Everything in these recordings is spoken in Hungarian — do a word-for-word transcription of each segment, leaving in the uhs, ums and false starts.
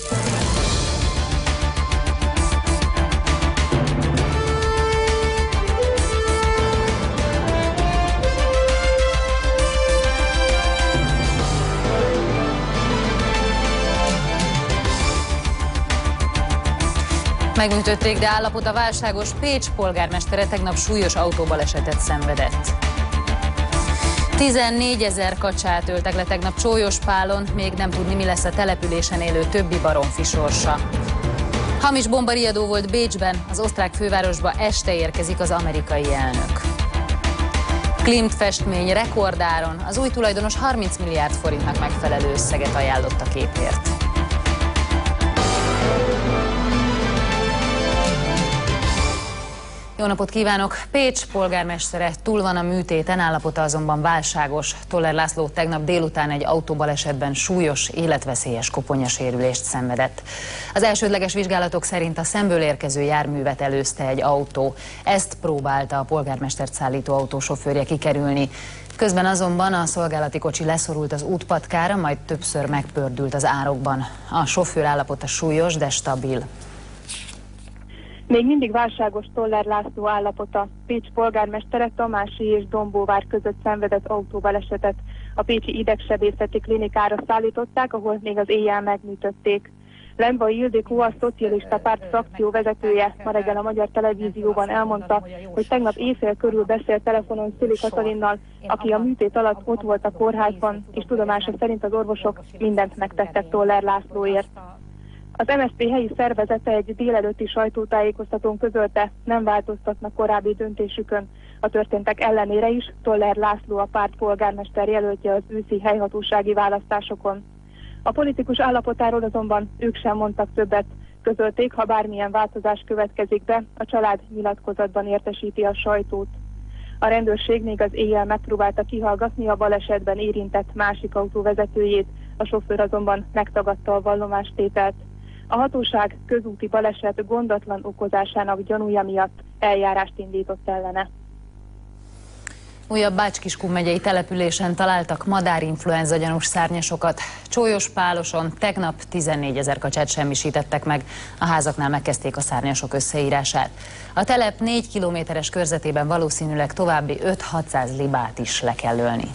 Megműtötték, de állapota válságos. Pécs polgármestere tegnap súlyos autóbalesetet szenvedett. tizennégyezer kacsát öltek le tegnap Csólyos-Pálon, még nem tudni, mi lesz a településen élő többi baromfi sorsa. Hamis bombariadó volt Bécsben, az osztrák fővárosba este érkezik az amerikai elnök. Klimt festmény rekordáron, az új tulajdonos harminc milliárd forintnak megfelelő összeget ajánlott a képért. Jó napot kívánok! Pécs polgármestere túl van a műtéten, állapota azonban válságos. Toller László tegnap délután egy autóbalesetben súlyos, életveszélyes koponyasérülést szenvedett. Az elsődleges vizsgálatok szerint a szemből érkező járművet előzte egy autó. Ezt próbálta a polgármestert szállító autó sofőrje kikerülni. Közben azonban a szolgálati kocsi leszorult az útpatkára, majd többször megpördült az árokban. A sofőr állapota súlyos, de stabil. Még mindig válságos Toller László állapota. Pécs polgármestere Tamási és Dombóvár között szenvedett autóbalesetet. A pécsi idegsebészeti klinikára szállították, ahol még az éjjel megműtötték. Lembai Ildikó, a Szocialista Párt frakció vezetője ma reggel a Magyar Televízióban elmondta, hogy tegnap éjfél körül beszélt telefonon Szili Katalinnal, aki a műtét alatt ott volt a kórházban, és tudomása szerint az orvosok mindent megtettek Toller Lászlóért. Az em es zé pé helyi szervezete egy délelőtti sajtótájékoztatón közölte, nem változtatnak korábbi döntésükön. A történtek ellenére is Toller László a párt polgármester jelöltje az őszi helyhatósági választásokon. A politikus állapotáról azonban ők sem mondtak többet. Közölték, ha bármilyen változás következik be, a család nyilatkozatban értesíti a sajtót. A rendőrség még az éjjel megpróbálta kihallgatni a balesetben érintett másik autó vezetőjét, a sofőr azonban megtagadta a vallomástételt. A hatóság közúti baleset gondatlan okozásának gyanúja miatt eljárást indított ellene. Újabb Bács-Kiskun megyei településen találtak madárinfluenza gyanús szárnyasokat. Csólyos-Páloson tegnap tizennégyezer kacsát semmisítettek meg, a házaknál megkezdték a szárnyasok összeírását. A telep négy kilométeres körzetében valószínűleg további öt-hatszáz libát is le kell ölni.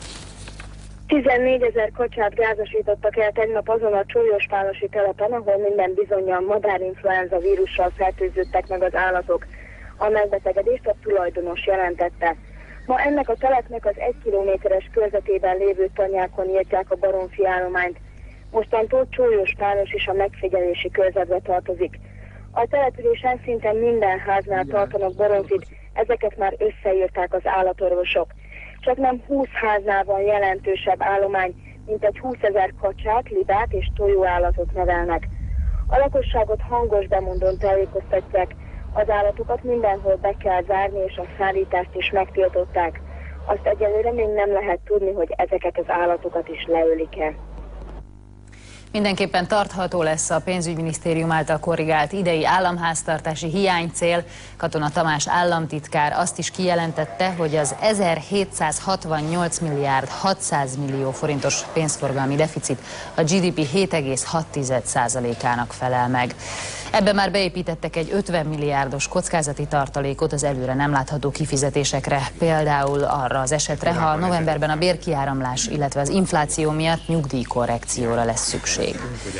tizennégyezer kacsát gázosítottak el tegnap azon a Csólyos-Pálosi telepen, ahol minden bizonnyal madárinfluenza vírussal fertőződtek meg az állatok. A megbetegedést a tulajdonos jelentette. Ma ennek a telepnek az egy kilométeres körzetében lévő tanyákon írtják a baromfi állományt. Mostantól Csólyos-Pálos is a megfigyelési körzetbe tartozik. A településen szinte minden háznál tartanak baromfit, ezeket már összeírták az állatorvosok. Csak nem húsz háznál van jelentősebb állomány, mint egy húszezer kacsát, libát és tojóállatot nevelnek. A lakosságot hangos bemondón tájékoztatják, az állatokat mindenhol be kell zárni, és a szállítást is megtiltották. Azt egyelőre még nem lehet tudni, hogy ezeket az állatokat is leölik-e. Mindenképpen tartható lesz a pénzügyminisztérium által korrigált idei államháztartási hiánycél. Katona Tamás államtitkár azt is kijelentette, hogy az ezerhétszázhatvannyolc milliárd hatszáz millió forintos pénzforgalmi deficit a gé dé pé hét egész hat százalékának felel meg. Ebbe már beépítettek egy ötven milliárdos kockázati tartalékot az előre nem látható kifizetésekre, például arra az esetre, ha novemberben a bérkiáramlás, illetve az infláció miatt nyugdíjkorrekcióra lesz szükség.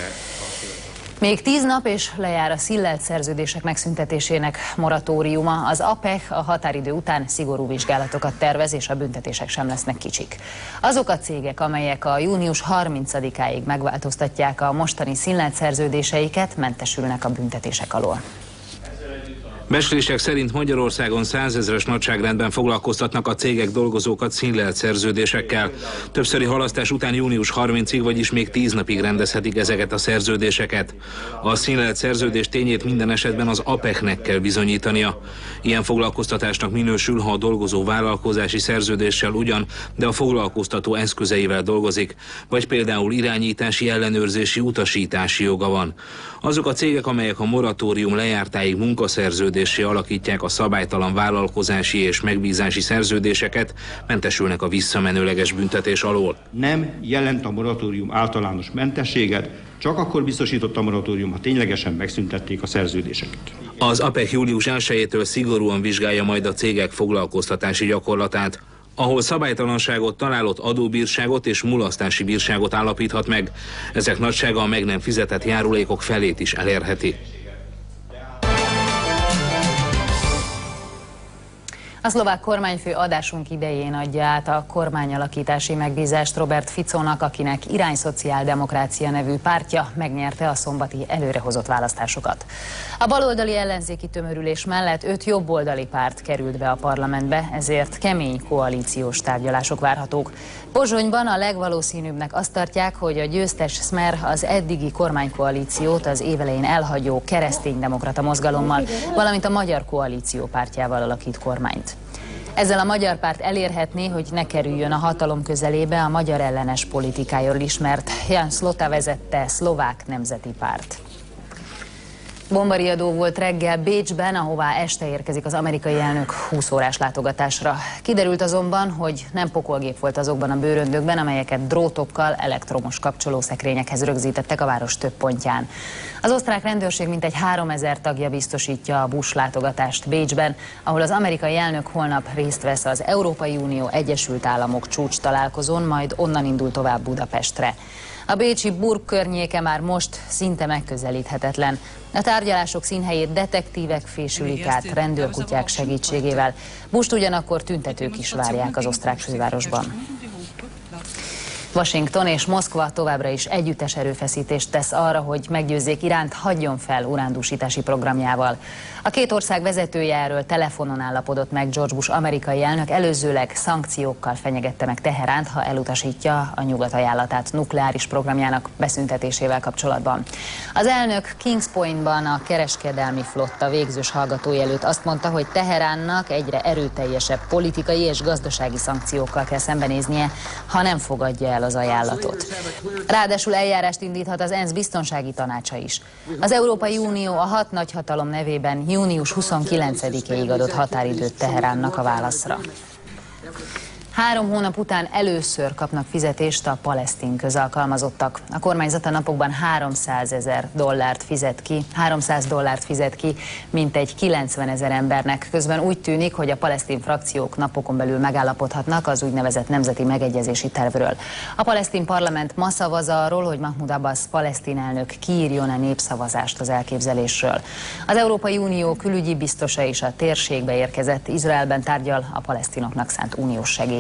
Még tíz nap és lejár a színlelt szerződések megszüntetésének moratóriuma. Az á pé e ká a határidő után szigorú vizsgálatokat tervez, és a büntetések sem lesznek kicsik. Azok a cégek, amelyek a június harmincadikáig megváltoztatják a mostani színlelt szerződéseiket, mentesülnek a büntetések alól. Becslések szerint Magyarországon százezres nagyságrendben foglalkoztatnak a cégek dolgozókat színlelt szerződésekkel. Többszöri halasztás után június harmincadikáig, vagyis még tíz napig rendezhetik ezeket a szerződéseket. A színlelt szerződés tényét minden esetben az á pé e ká-nek kell bizonyítania. Ilyen foglalkoztatásnak minősül, ha a dolgozó vállalkozási szerződéssel ugyan, de a foglalkoztató eszközeivel dolgozik, vagy például irányítási, ellenőrzési, utasítási joga van. Azok a cégek, amelyek a moratórium lejártáig munkaszerződés szerződéssé alakítják a szabálytalan vállalkozási és megbízási szerződéseket, mentesülnek a visszamenőleges büntetés alól. Nem jelent a moratórium általános mentességet, csak akkor biztosított a moratórium, ha ténylegesen megszüntették a szerződéseket. Az á pé e cé július elsejétől szigorúan vizsgálja majd a cégek foglalkoztatási gyakorlatát. Ahol szabálytalanságot találott, adóbírságot és mulasztási bírságot állapíthat meg. Ezek nagysága a meg nem fizetett járulékok felét is elérheti. A szlovák kormányfő adásunk idején adja át a kormányalakítási megbízást Robert Ficónak, akinek Irányszociáldemokrácia nevű pártja megnyerte a szombati előrehozott választásokat. A baloldali ellenzéki tömörülés mellett öt jobboldali párt került be a parlamentbe, ezért kemény koalíciós tárgyalások várhatók. Pozsonyban a legvalószínűbbnek azt tartják, hogy a győztes Smer az eddigi kormánykoalíciót az évelején elhagyó kereszténydemokrata mozgalommal, valamint a Magyar Koalíció pártjával alakít kormányt. Ezzel a magyar párt elérhetné, hogy ne kerüljön a hatalom közelébe a magyar ellenes politikájáról ismert Jan Slota vezette Szlovák Nemzeti Párt. Bombariadó volt reggel Bécsben, ahová este érkezik az amerikai elnök húsz órás látogatásra. Kiderült azonban, hogy nem pokolgép volt azokban a bőröndökben, amelyeket drótokkal, elektromos kapcsolószekrényekhez rögzítettek a város több pontján. Az osztrák rendőrség mintegy háromezer tagja biztosítja a Bush látogatást Bécsben, ahol az amerikai elnök holnap részt vesz az Európai Unió Egyesült Államok csúcs találkozón, majd onnan indul tovább Budapestre. A bécsi Burg környéke már most szinte megközelíthetetlen. A tárgyalások színhelyét detektívek fésülik át rendőrkutyák segítségével. Busht ugyanakkor tüntetők is várják az osztrák fővárosban. Washington és Moszkva továbbra is együttes erőfeszítést tesz arra, hogy meggyőzzék Iránt, hagyjon fel urándúsítási programjával. A két ország vezetője erről telefonon állapodott meg George Bush amerikai elnök, előzőleg szankciókkal fenyegette meg Teheránt, ha elutasítja a nyugat ajánlatát nukleáris programjának beszüntetésével kapcsolatban. Az elnök Kings Pointban a kereskedelmi flotta végzős hallgatói előtt azt mondta, hogy Teheránnak egyre erőteljesebb politikai és gazdasági szankciókkal kell szembenéznie, ha nem fogadja el az ajánlatot. Ráadásul eljárást indíthat az ENSZ biztonsági tanácsa is. Az Európai Unió a hat nagyhatalom nevében június huszonkilencedikéig adott határidőt Teheránnak a válaszra. Három hónap után először kapnak fizetést a palesztin közalkalmazottak. A kormányzat a napokban háromszázezer dollárt fizet ki, háromszáz dollárt fizet ki, mintegy kilencvenezer embernek. Közben úgy tűnik, hogy a palesztin frakciók napokon belül megállapodhatnak az úgynevezett nemzeti megegyezési tervről. A palesztin parlament ma szavaz arról, hogy Mahmoud Abbas palesztin elnök kiírjon-e népszavazást az elképzelésről. Az Európai Unió külügyi biztosa is a térségbe érkezett, Izraelben tárgyal a palesztinoknak szánt uniós segély.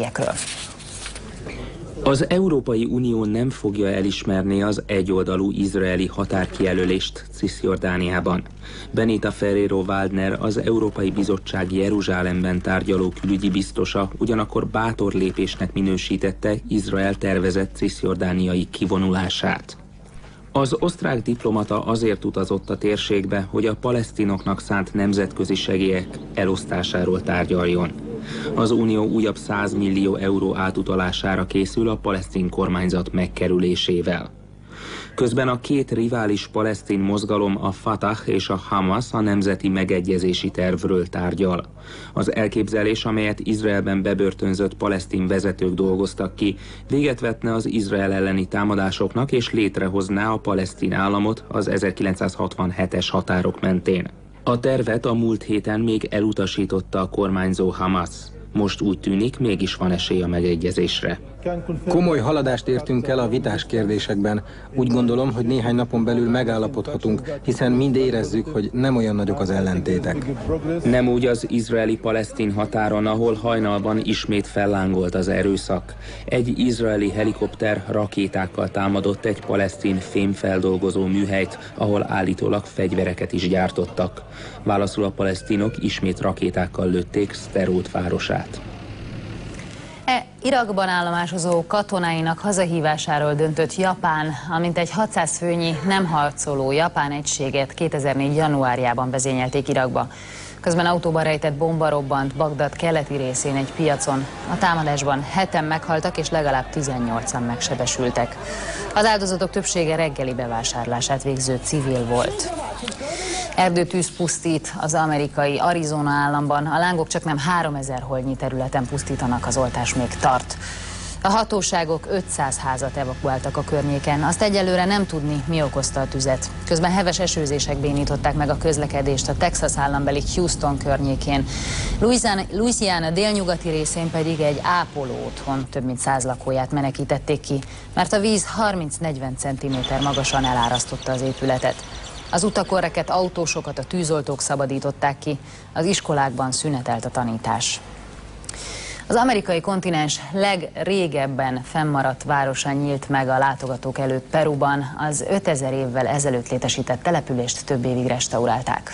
Az Európai Unió nem fogja elismerni az egyoldalú izraeli határkijelölést Cisjordániában. Benita Ferrero-Waldner, az Európai Bizottság Jeruzsálemben tárgyaló külügyi biztosa ugyanakkor bátor lépésnek minősítette Izrael tervezett cisjordániai kivonulását. Az osztrák diplomata azért utazott a térségbe, hogy a palesztinoknak szánt nemzetközi segélyek elosztásáról tárgyaljon. Az Unió újabb száz millió euró átutalására készül a palesztin kormányzat megkerülésével. Közben a két rivális palesztin mozgalom, a Fatah és a Hamas a nemzeti megegyezési tervről tárgyal. Az elképzelés, amelyet Izraelben bebörtönzött palesztin vezetők dolgoztak ki, véget vetne az Izrael elleni támadásoknak és létrehozná a palesztin államot az ezerkilencszázhatvanhetes határok mentén. A tervet a múlt héten még elutasította a kormányzó Hamas. Most úgy tűnik, mégis van esély a megegyezésre. Komoly haladást értünk el a vitás kérdésekben. Úgy gondolom, hogy néhány napon belül megállapodhatunk, hiszen mind érezzük, hogy nem olyan nagyok az ellentétek. Nem úgy az izraeli-palesztin határon, ahol hajnalban ismét fellángolt az erőszak. Egy izraeli helikopter rakétákkal támadott egy palesztin fémfeldolgozó műhelyt, ahol állítólag fegyvereket is gyártottak. Válaszul a palesztinok ismét rakétákkal lőtték Szterót városát. E, Irakban állomásozó katonáinak hazahívásáról döntött Japán, amint egy hatszáz főnyi nem harcoló japán egységet kétezer-négy januárjában vezényelték Irakba. Közben autóban rejtett bomba robbant Bagdad keleti részén egy piacon. A támadásban heten meghaltak és legalább tizennyolcan megsebesültek. Az áldozatok többsége reggeli bevásárlását végző civil volt. Erdőtűz pusztít az amerikai Arizona államban. A lángok csaknem háromezer holdnyi területen pusztítanak, az oltás még tart. A hatóságok ötszáz házat evakuáltak a környéken. Azt egyelőre nem tudni, mi okozta a tüzet. Közben heves esőzések bénították meg a közlekedést a Texas állambeli Houston környékén. Louisiana, Louisiana délnyugati részén pedig egy ápoló otthon több mint száz lakóját menekítették ki, mert a víz harminc-negyven centiméter magasan elárasztotta az épületet. Az utakon rekedt autósokat a tűzoltók szabadították ki, az iskolákban szünetelt a tanítás. Az amerikai kontinens legrégebben fennmaradt városa nyílt meg a látogatók előtt Peruban. Az ötezer évvel ezelőtt létesített települést több évig restaurálták.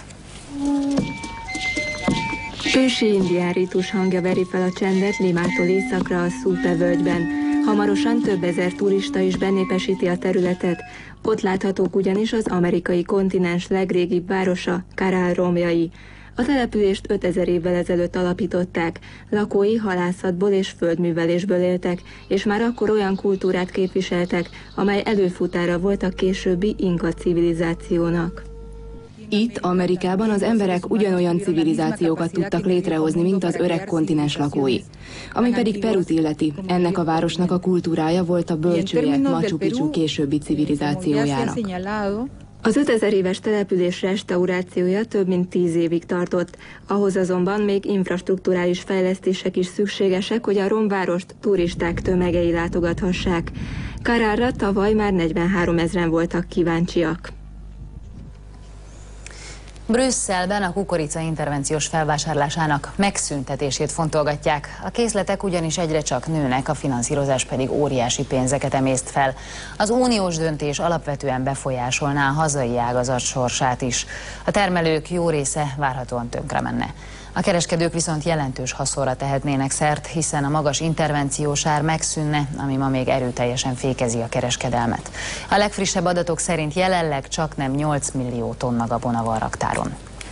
Ősi indián rítus hangja veri fel a csendet Limától északra a Supe völgyben. Hamarosan több ezer turista is benépesíti a területet. Ott láthatók ugyanis az amerikai kontinens legrégibb városa, Caral romjai. A települést ötezer évvel ezelőtt alapították, lakói halászatból és földművelésből éltek, és már akkor olyan kultúrát képviseltek, amely előfutára volt a későbbi inka civilizációnak. Itt, Amerikában az emberek ugyanolyan civilizációkat tudtak létrehozni, mint az öreg kontinens lakói. Ami pedig Perut illeti, ennek a városnak a kultúrája volt a bölcsője Machu Picchu későbbi civilizációjának. Az ötezer éves település restaurációja több mint tíz évig tartott, ahhoz azonban még infrastrukturális fejlesztések is szükségesek, hogy a romvárost turisták tömegei látogathassák. Caralra tavaly már negyvenhárom ezren voltak kíváncsiak. Brüsszelben a kukorica intervenciós felvásárlásának megszüntetését fontolgatják. A készletek ugyanis egyre csak nőnek, a finanszírozás pedig óriási pénzeket emészt fel. Az uniós döntés alapvetően befolyásolná a hazai ágazat sorsát is. A termelők jó része várhatóan tönkre menne. A kereskedők viszont jelentős haszonra tehetnének szert, hiszen a magas intervenciós ár megszűnne, ami ma még erőteljesen fékezi a kereskedelmet. A legfrissebb adatok szerint jelenleg csaknem nyolc millió tonna gabona van raktáron.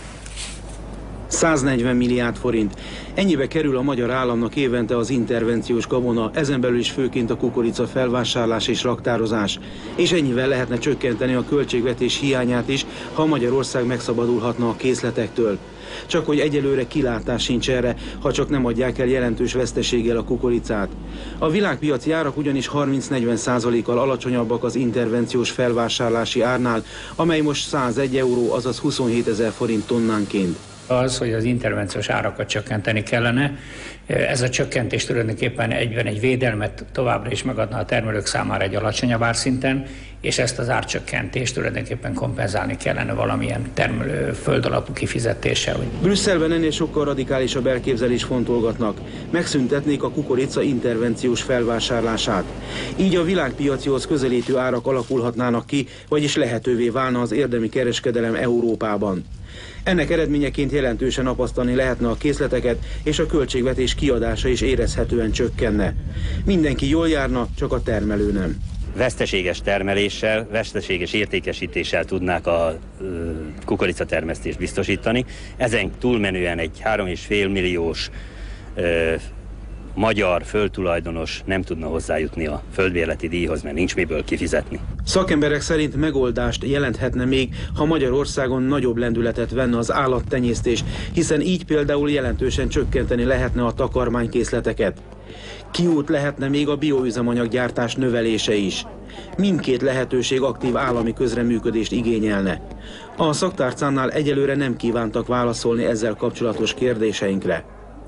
száznegyven milliárd forint. Ennyibe kerül a magyar államnak évente az intervenciós gabona, ezen belül is főként a kukorica felvásárlás és raktározás. És ennyivel lehetne csökkenteni a költségvetés hiányát is, ha Magyarország megszabadulhatna a készletektől. Csak hogy egyelőre kilátás sincs erre, ha csak nem adják el jelentős veszteséggel a kukoricát. A világpiaci árak ugyanis harminc-negyven százalékkal alacsonyabbak az intervenciós felvásárlási árnál, amely most százegy euró, azaz huszonhétezer forint tonnánként. Az, hogy az intervenciós árakat csökkenteni kellene. Ez a csökkentés tulajdonképpen egyben egy védelmet továbbra is megadna a termelők számára egy alacsonyabb árszinten, és ezt az árcsökkentést tulajdonképpen kompenzálni kellene valamilyen termelő földalapú kifizetéssel. Brüsszelben ennél sokkal radikálisabb elképzelés fontolgatnak. Megszüntetnék a kukorica intervenciós felvásárlását. Így a világpiacihoz közelítő árak alakulhatnának ki, vagyis lehetővé válna az érdemi kereskedelem Európában. Ennek eredményeként jelentősen apasztani lehetne a készleteket, és a költségvetés kiadása is érezhetően csökkenne. Mindenki jól járna, csak a termelő nem. Veszteséges termeléssel, veszteséges értékesítéssel tudnák a kukoricatermesztést biztosítani. Ezen túlmenően egy három és fél milliós ö, magyar földtulajdonos nem tudna hozzájutni a földbérleti díjhoz, mert nincs miből kifizetni. Szakemberek szerint megoldást jelenthetne még, ha Magyarországon nagyobb lendületet venne az állattenyésztés, hiszen így például jelentősen csökkenteni lehetne a takarmánykészleteket. Kiút lehetne még a bioüzemanyaggyártás növelése is. Mindkét lehetőség aktív állami közreműködést igényelne. A szaktárcánál egyelőre nem kívántak válaszolni ezzel kapcsolatos kérdéseinkre.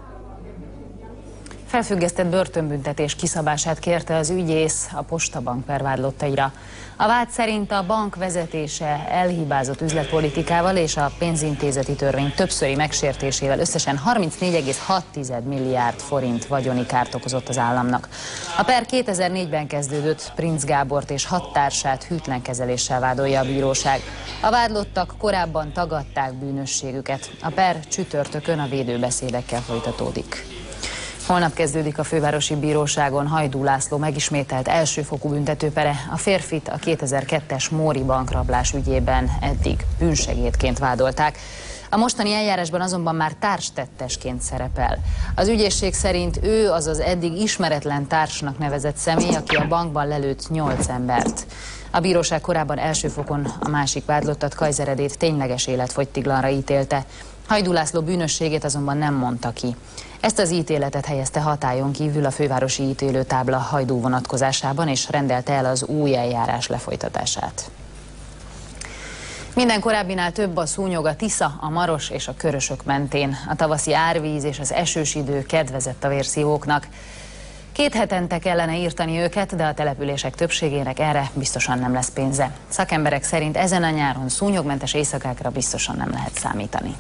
Felfüggesztett börtönbüntetés kiszabását kérte az ügyész a Postabank pervádlottaira. A vád szerint a bank vezetése elhibázott üzletpolitikával és a pénzintézeti törvény többszöri megsértésével összesen harmincnégy egész hat milliárd forint vagyoni kárt okozott az államnak. A per kétezer-négyben kezdődött, Princ Gábort és hat társát hűtlen kezeléssel vádolja a bíróság. A vádlottak korábban tagadták bűnösségüket. A per csütörtökön a védőbeszédekkel folytatódik. Holnap kezdődik a fővárosi bíróságon Hajdú László megismételt elsőfokú büntetőpere. A férfit a kétezer-kettes Móri bankrablás ügyében eddig bűnsegédként vádolták. A mostani eljárásban azonban már társtettesként szerepel. Az ügyészség szerint ő az az eddig ismeretlen társnak nevezett személy, aki a bankban lelőtt nyolc embert. A bíróság korábban első fokon a másik vádlottat, Kajzer Edét tényleges életfogytiglanra ítélte. Hajdú László bűnösségét azonban nem mondta ki. Ezt az ítéletet helyezte hatályon kívül a fővárosi ítélőtábla Hajdú vonatkozásában, és rendelte el az új eljárás lefolytatását. Minden korábbinál több a szúnyog a Tisza, a Maros és a Körösök mentén. A tavaszi árvíz és az esős idő kedvezett a vérszívóknak. Két hetente kellene írtani őket, de a települések többségének erre biztosan nem lesz pénze. Szakemberek szerint ezen a nyáron szúnyogmentes éjszakákra biztosan nem lehet számítani.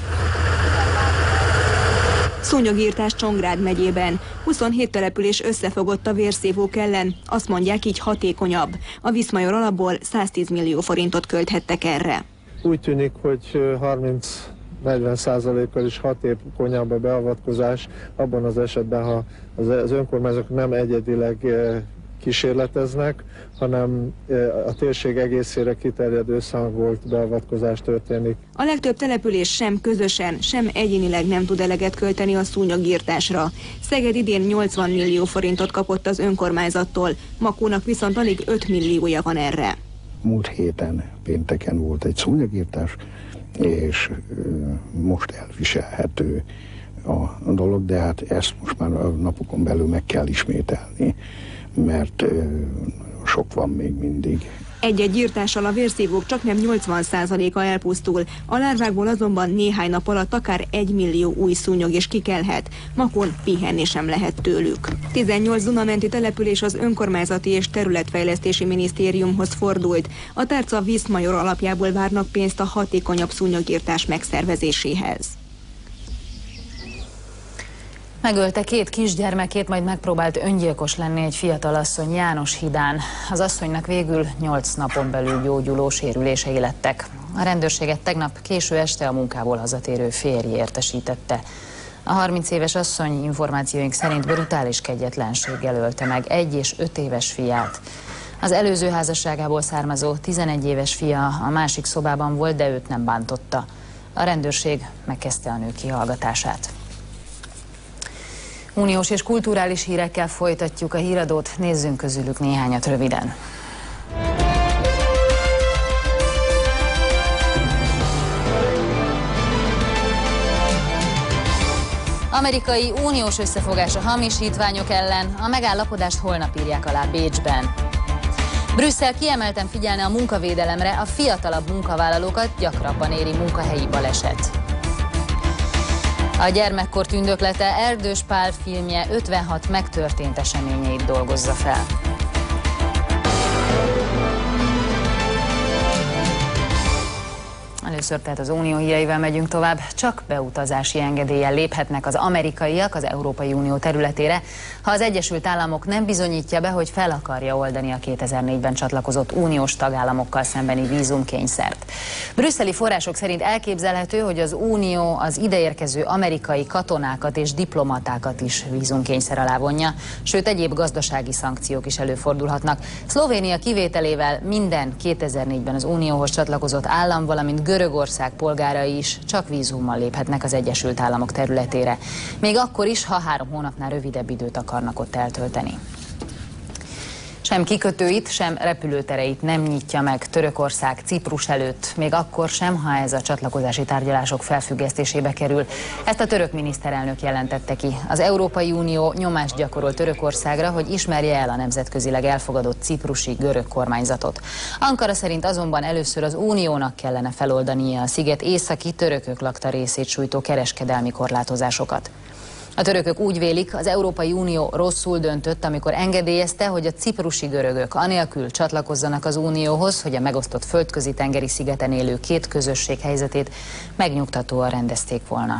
Szúnyogírtás Csongrád megyében. huszonhét település összefogott a vérszívók ellen. Azt mondják, így hatékonyabb. A Viszmajor alapból száztíz millió forintot költhettek erre. Úgy tűnik, hogy harminc-negyven százalékkal is hatékonyabb a beavatkozás abban az esetben, ha az önkormányzatok nem egyedileg kísérleteznek, hanem a térség egészére kiterjedő összehangolt beavatkozás történik. A legtöbb település sem közösen, sem egyénileg nem tud eleget költeni a szúnyogírtásra. Szeged idén nyolcvan millió forintot kapott az önkormányzattól, Makónak viszont alig öt milliója van erre. Múlt héten pénteken volt egy szúnyogírtás, és most elviselhető a dolog, de hát ezt most már a napokon belül meg kell ismételni, mert sok van még mindig. Egy-egy írtással a vérszívók csaknem nyolcvan százaléka elpusztul, a lárvákból azonban néhány nap alatt akár egy millió új szúnyog is kikelhet. Makón pihenni sem lehet tőlük. tizennyolc dunamenti település az önkormányzati és területfejlesztési minisztériumhoz fordult. A tárca Viszmajor alapjából várnak pénzt a hatékonyabb szúnyogírtás megszervezéséhez. Megölte két kisgyermekét, majd megpróbált öngyilkos lenni egy fiatal asszony János hídán. Az asszonynak végül nyolc napon belül gyógyuló sérülései lettek. A rendőrséget tegnap késő este a munkából hazatérő férj értesítette. A harminc éves asszony információink szerint brutális kegyetlenséggel ölte meg egy és öt éves fiát. Az előző házasságából származó tizenegy éves fia a másik szobában volt, de őt nem bántotta. A rendőrség megkezdte a nő kihallgatását. Uniós és kulturális hírekkel folytatjuk a híradót, nézzünk közülük néhányat röviden. Amerikai uniós összefogás a hamisítványok ellen, a megállapodást holnap írják alá Bécsben. Brüsszel kiemelten figyelne a munkavédelemre, a fiatalabb munkavállalókat gyakrabban éri munkahelyi baleset. A gyermekkor tündöklete Erdős Pál filmje ötvenhat megtörtént eseményeit dolgozza fel. Először tehát az Unió híreivel megyünk tovább. Csak beutazási engedéllyel léphetnek az amerikaiak az Európai Unió területére, ha az Egyesült Államok nem bizonyítja be, hogy fel akarja oldani a kétezer-négyben csatlakozott uniós tagállamokkal szembeni vízumkényszert. Brüsszeli források szerint elképzelhető, hogy az Unió az ideérkező amerikai katonákat és diplomatákat is vízumkényszer alá vonja, sőt egyéb gazdasági szankciók is előfordulhatnak. Szlovénia kivételével minden kétezer-négyben az Unióhoz csatlakozott állam, valamint Görögország polgárai is csak vízummal léphetnek az Egyesült Államok területére. Még akkor is, ha három hónapnál rövidebb időt akarnak ott eltölteni. Sem kikötőit, sem repülőtereit nem nyitja meg Törökország Ciprus előtt, még akkor sem, ha ez a csatlakozási tárgyalások felfüggesztésébe kerül. Ezt a török miniszterelnök jelentette ki. Az Európai Unió nyomást gyakorol Törökországra, hogy ismerje el a nemzetközileg elfogadott ciprusi görög kormányzatot. Ankara szerint azonban először az Uniónak kellene feloldania a sziget északi törökök lakta részét sújtó kereskedelmi korlátozásokat. A törökök úgy vélik, az Európai Unió rosszul döntött, amikor engedélyezte, hogy a ciprusi görögök anélkül csatlakozzanak az Unióhoz, hogy a megosztott földközi tengeri szigeten élő két közösség helyzetét megnyugtatóan rendezték volna.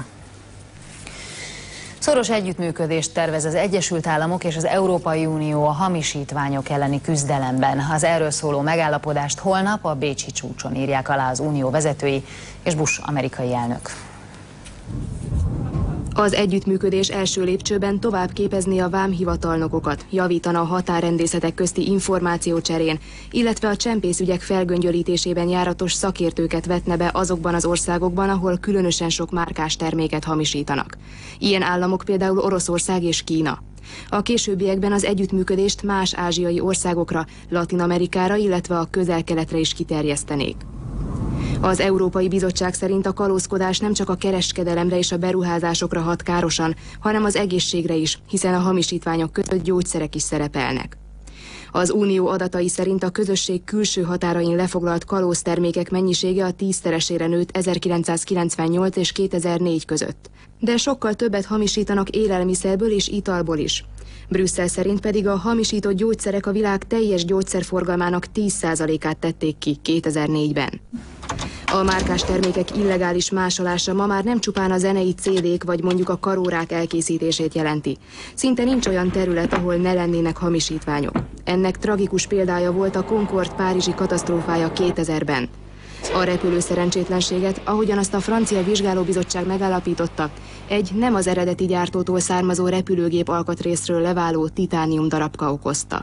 Szoros együttműködést tervez az Egyesült Államok és az Európai Unió a hamisítványok elleni küzdelemben. Az erről szóló megállapodást holnap a bécsi csúcson írják alá az Unió vezetői és Bush amerikai elnök. Az együttműködés első lépcsőben tovább képezné a vámhivatalnokokat, javítana a határrendészetek közti információcserén, illetve a csempészügyek felgöngyölítésében járatos szakértőket vetne be azokban az országokban, ahol különösen sok márkás terméket hamisítanak. Ilyen államok például Oroszország és Kína. A későbbiekben az együttműködést más ázsiai országokra, Latin-Amerikára, illetve a Közel-Keletre is kiterjesztenék. Az Európai Bizottság szerint a kalózkodás nem csak a kereskedelemre és a beruházásokra hat károsan, hanem az egészségre is, hiszen a hamisítványok között gyógyszerek is szerepelnek. Az Unió adatai szerint a közösség külső határain lefoglalt kalóztermékek mennyisége a tízszeresére nőtt ezerkilencszázkilencvennyolc és kétezer-négy között. De sokkal többet hamisítanak élelmiszerből és italból is. Brüsszel szerint pedig a hamisított gyógyszerek a világ teljes gyógyszerforgalmának tíz százalékát tették ki kétezer-négyben. A márkás termékek illegális másolása ma már nem csupán a zenei cé dék vagy mondjuk a karórák elkészítését jelenti. Szinte nincs olyan terület, ahol ne lennének hamisítványok. Ennek tragikus példája volt a Concorde párizsi katasztrófája kétezerben. A repülő szerencsétlenséget, ahogyan azt a francia vizsgálóbizottság megállapította, egy nem az eredeti gyártótól származó repülőgép alkatrészről leváló titánium darabka okozta.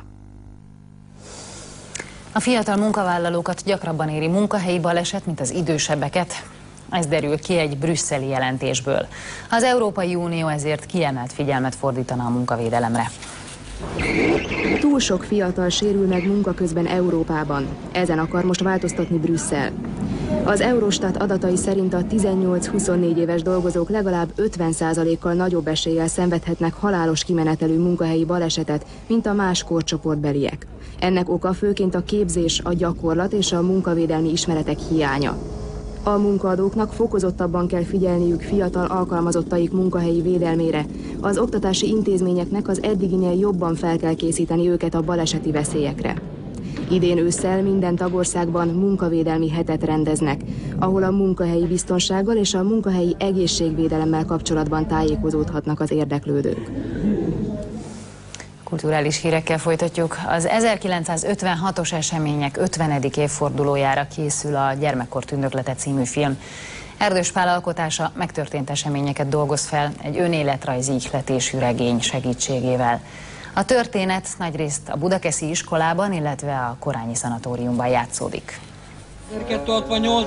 A fiatal munkavállalókat gyakrabban éri munkahelyi baleset, mint az idősebbeket. Ez derül ki egy brüsszeli jelentésből. Az Európai Unió ezért kiemelt figyelmet fordítana a munkavédelemre. Túl sok fiatal sérül meg munka közben Európában. Ezen akar most változtatni Brüsszel. Az Eurostat adatai szerint a tizennyolc-huszonnégy éves dolgozók legalább ötven százalékkal nagyobb eséllyel szenvedhetnek halálos kimenetelű munkahelyi balesetet, mint a más korcsoportbeliek. Ennek oka főként a képzés, a gyakorlat és a munkavédelmi ismeretek hiánya. A munkaadóknak fokozottabban kell figyelniük fiatal alkalmazottaik munkahelyi védelmére. Az oktatási intézményeknek az eddiginél jobban fel kell készíteni őket a baleseti veszélyekre. Idén ősszel minden tagországban munkavédelmi hetet rendeznek, ahol a munkahelyi biztonsággal és a munkahelyi egészségvédelemmel kapcsolatban tájékozódhatnak az érdeklődők. Kulturális hírekkel folytatjuk. Az ezerkilencszázötvenhatos események ötvenedik évfordulójára készül a Gyermekkor tündöklete című film. Erdős Pál alkotása megtörtént eseményeket dolgoz fel egy önéletrajzi ihletésű regény segítségével. A történet nagyrészt a budakeszi iskolában, illetve a korányi szanatóriumban játszódik. ezerkettőszázhatvannyolc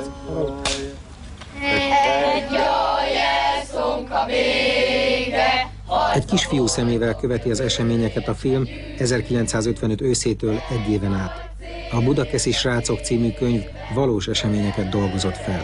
Egy jaj, jelszónk a végre. Egy kisfiú szemével követi az eseményeket a film ezerkilencszázötvenöt őszétől egy éven át. A Budakeszi Srácok című könyv valós eseményeket dolgozott fel.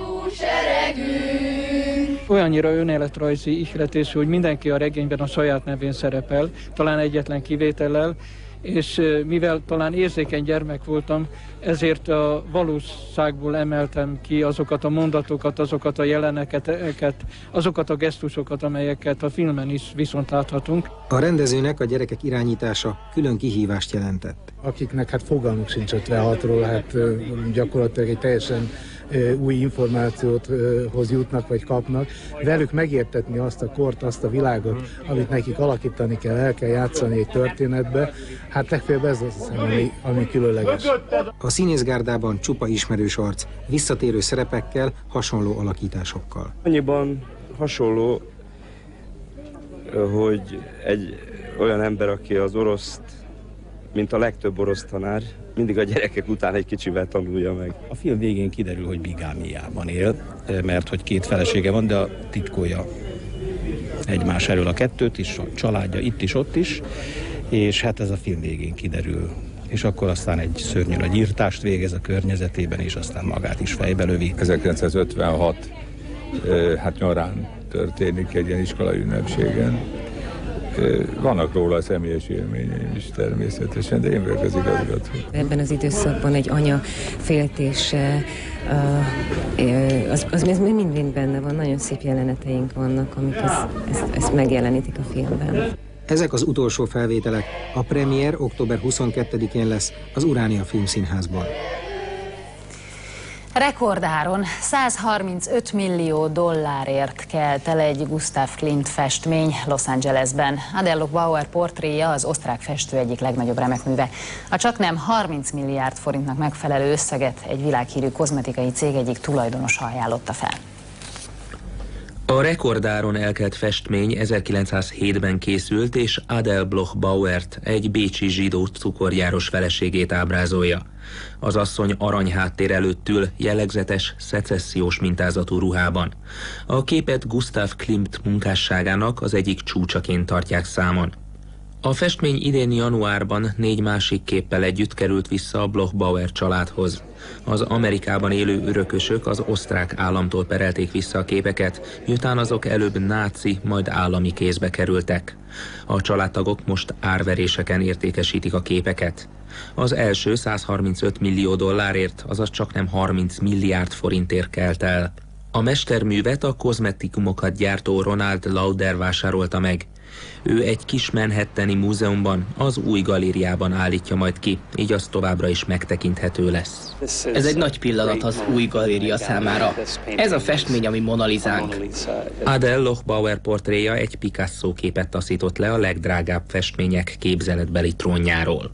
Olyannyira önéletrajzi ihletésű, hogy mindenki a regényben a saját nevén szerepel, talán egyetlen kivétellel, és mivel talán érzékeny gyermek voltam, ezért a valóságból emeltem ki azokat a mondatokat, azokat a jeleneket, azokat a gesztusokat, amelyeket a filmen is viszont láthatunk. A rendezőnek a gyerekek irányítása külön kihívást jelentett. Akiknek hát fogalmuk sincs ötvenhatról, hát gyakorlatilag egy teljesen új információthoz jutnak vagy kapnak, velük megértetni azt a kort, azt a világot, amit nekik alakítani kell, el kell játszani egy történetbe, hát legfeljebb ez az, ami, ami különleges. A színészgárdában csupa ismerős arc, visszatérő szerepekkel, hasonló alakításokkal. Annyiban hasonló, hogy egy olyan ember, aki az oroszt, mint a legtöbb orosz tanár, mindig a gyerekek után egy kicsivel tanulja meg. A film végén kiderül, hogy bigámiában él, mert hogy két felesége van, de titkolja egymás elől a kettőt is, a családja itt is, ott is, és hát ez a film végén kiderül. És akkor aztán egy szörnyű nagy írtást végez a környezetében, és aztán magát is fejbe lövi. ezerkilencszázötvenhat hát nyarán történik egy ilyen iskolai ünnepségen. Vannak róla személyes élményeim is természetesen, de én vagyok az igazgató. Ebben az időszakban egy anya féltése, az, az mind-mind benne van, nagyon szép jeleneteink vannak, amik ezt, ezt, ezt megjelenítik a filmben. Ezek az utolsó felvételek, a premier október huszonkettedikén lesz az Uránia Filmszínházban. Rekordáron százharmincöt millió dollárért kelt el egy Gustav Klimt festmény Los Angelesben. Adello Bauer portréja az osztrák festő egyik legnagyobb remekműve. A csaknem harminc milliárd forintnak megfelelő összeget egy világhírű kozmetikai cég egyik tulajdonosa ajánlotta fel. A rekordáron elkelt festmény ezerkilencszázhétben készült, és Adele Bloch-Bauert, egy bécsi zsidó cukorgyáros feleségét ábrázolja. Az asszony arany háttér előtt ül, jellegzetes szecessziós mintázatú ruhában. A képet Gustav Klimt munkásságának az egyik csúcsaként tartják számon. A festmény idén januárban négy másik képpel együtt került vissza a Bloch-Bauer családhoz. Az Amerikában élő örökösök az osztrák államtól perelték vissza a képeket, miután azok előbb náci, majd állami kézbe kerültek. A családtagok most árveréseken értékesítik a képeket. Az első százharmincöt millió dollárért, azaz csaknem harminc milliárd forintért kelt el. A mesterművet a kozmetikumokat gyártó Ronald Lauder vásárolta meg. Ő egy kis manhattani múzeumban, az új galériában állítja majd ki, így az továbbra is megtekinthető lesz. Ez egy nagy pillanat az új galéria számára. Ez a festmény, ami Mona Lisánk. Adele Bloch-Bauer portréja egy Picasso képet taszított le a legdrágább festmények képzeletbeli trónjáról.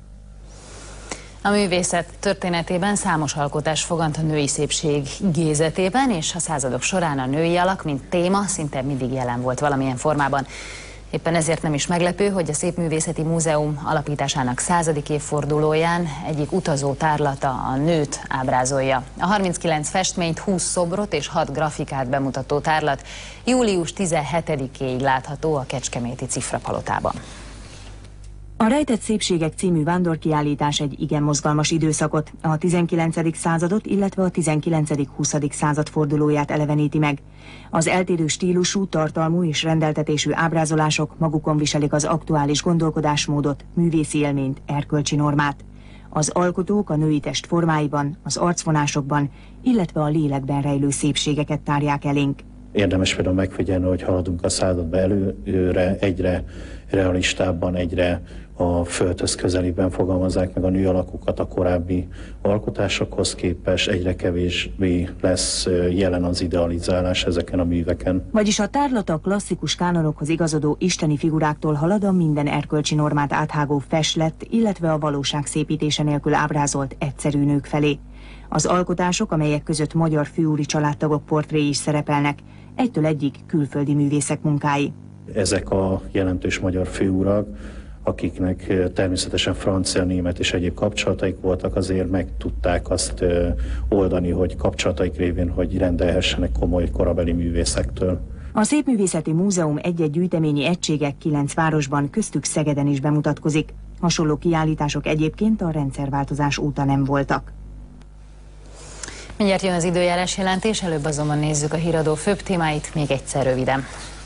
A művészet történetében számos alkotás fogant a női szépség gézetében, és a századok során a női alak, mint téma, szinte mindig jelen volt valamilyen formában. Éppen ezért nem is meglepő, hogy a Szépművészeti Múzeum alapításának századik évfordulóján egyik utazó tárlata a nőt ábrázolja. A harminckilenc festményt, húsz szobrot és hat grafikát bemutató tárlat július tizenhetedikéig látható a kecskeméti Cifrapalotában. A Rejtett szépségek című vándorkiállítás egy igen mozgalmas időszakot, a tizenkilencedik századot, illetve a tizenkilencedik-huszadik század fordulóját eleveníti meg. Az eltérő stílusú, tartalmú és rendeltetésű ábrázolások magukon viselik az aktuális gondolkodásmódot, művészi élményt, erkölcsi normát. Az alkotók a női test formáiban, az arcvonásokban, illetve a lélekben rejlő szépségeket tárják elénk. Érdemes például megfigyelni, hogy haladunk a századba előre, egyre realistábban, egyre a földhöz közelében fogalmazzák meg a nő alakukat a korábbi alkotásokhoz képest, egyre kevésbé lesz jelen az idealizálás ezeken a műveken. Vagyis a tárlat a klasszikus kánonokhoz igazodó isteni figuráktól halad a minden erkölcsi normát áthágó festlet, illetve a valóság szépítése nélkül ábrázolt egyszerű nők felé. Az alkotások, amelyek között magyar főúri családtagok portréi is szerepelnek, egytől egyig külföldi művészek munkái. Ezek a jelentős magyar főurak, akiknek természetesen francia, német és egyéb kapcsolataik voltak, azért meg tudták azt oldani, hogy kapcsolataik révén, hogy rendelhessenek komoly korabeli művészektől. A Szépművészeti Múzeum egy-egy gyűjteményi egysége kilenc városban, köztük Szegeden is bemutatkozik. Hasonló kiállítások egyébként a rendszerváltozás óta nem voltak. Mindjárt jön az időjárás jelentés, előbb azonban nézzük a híradó főbb témáit még egyszer röviden.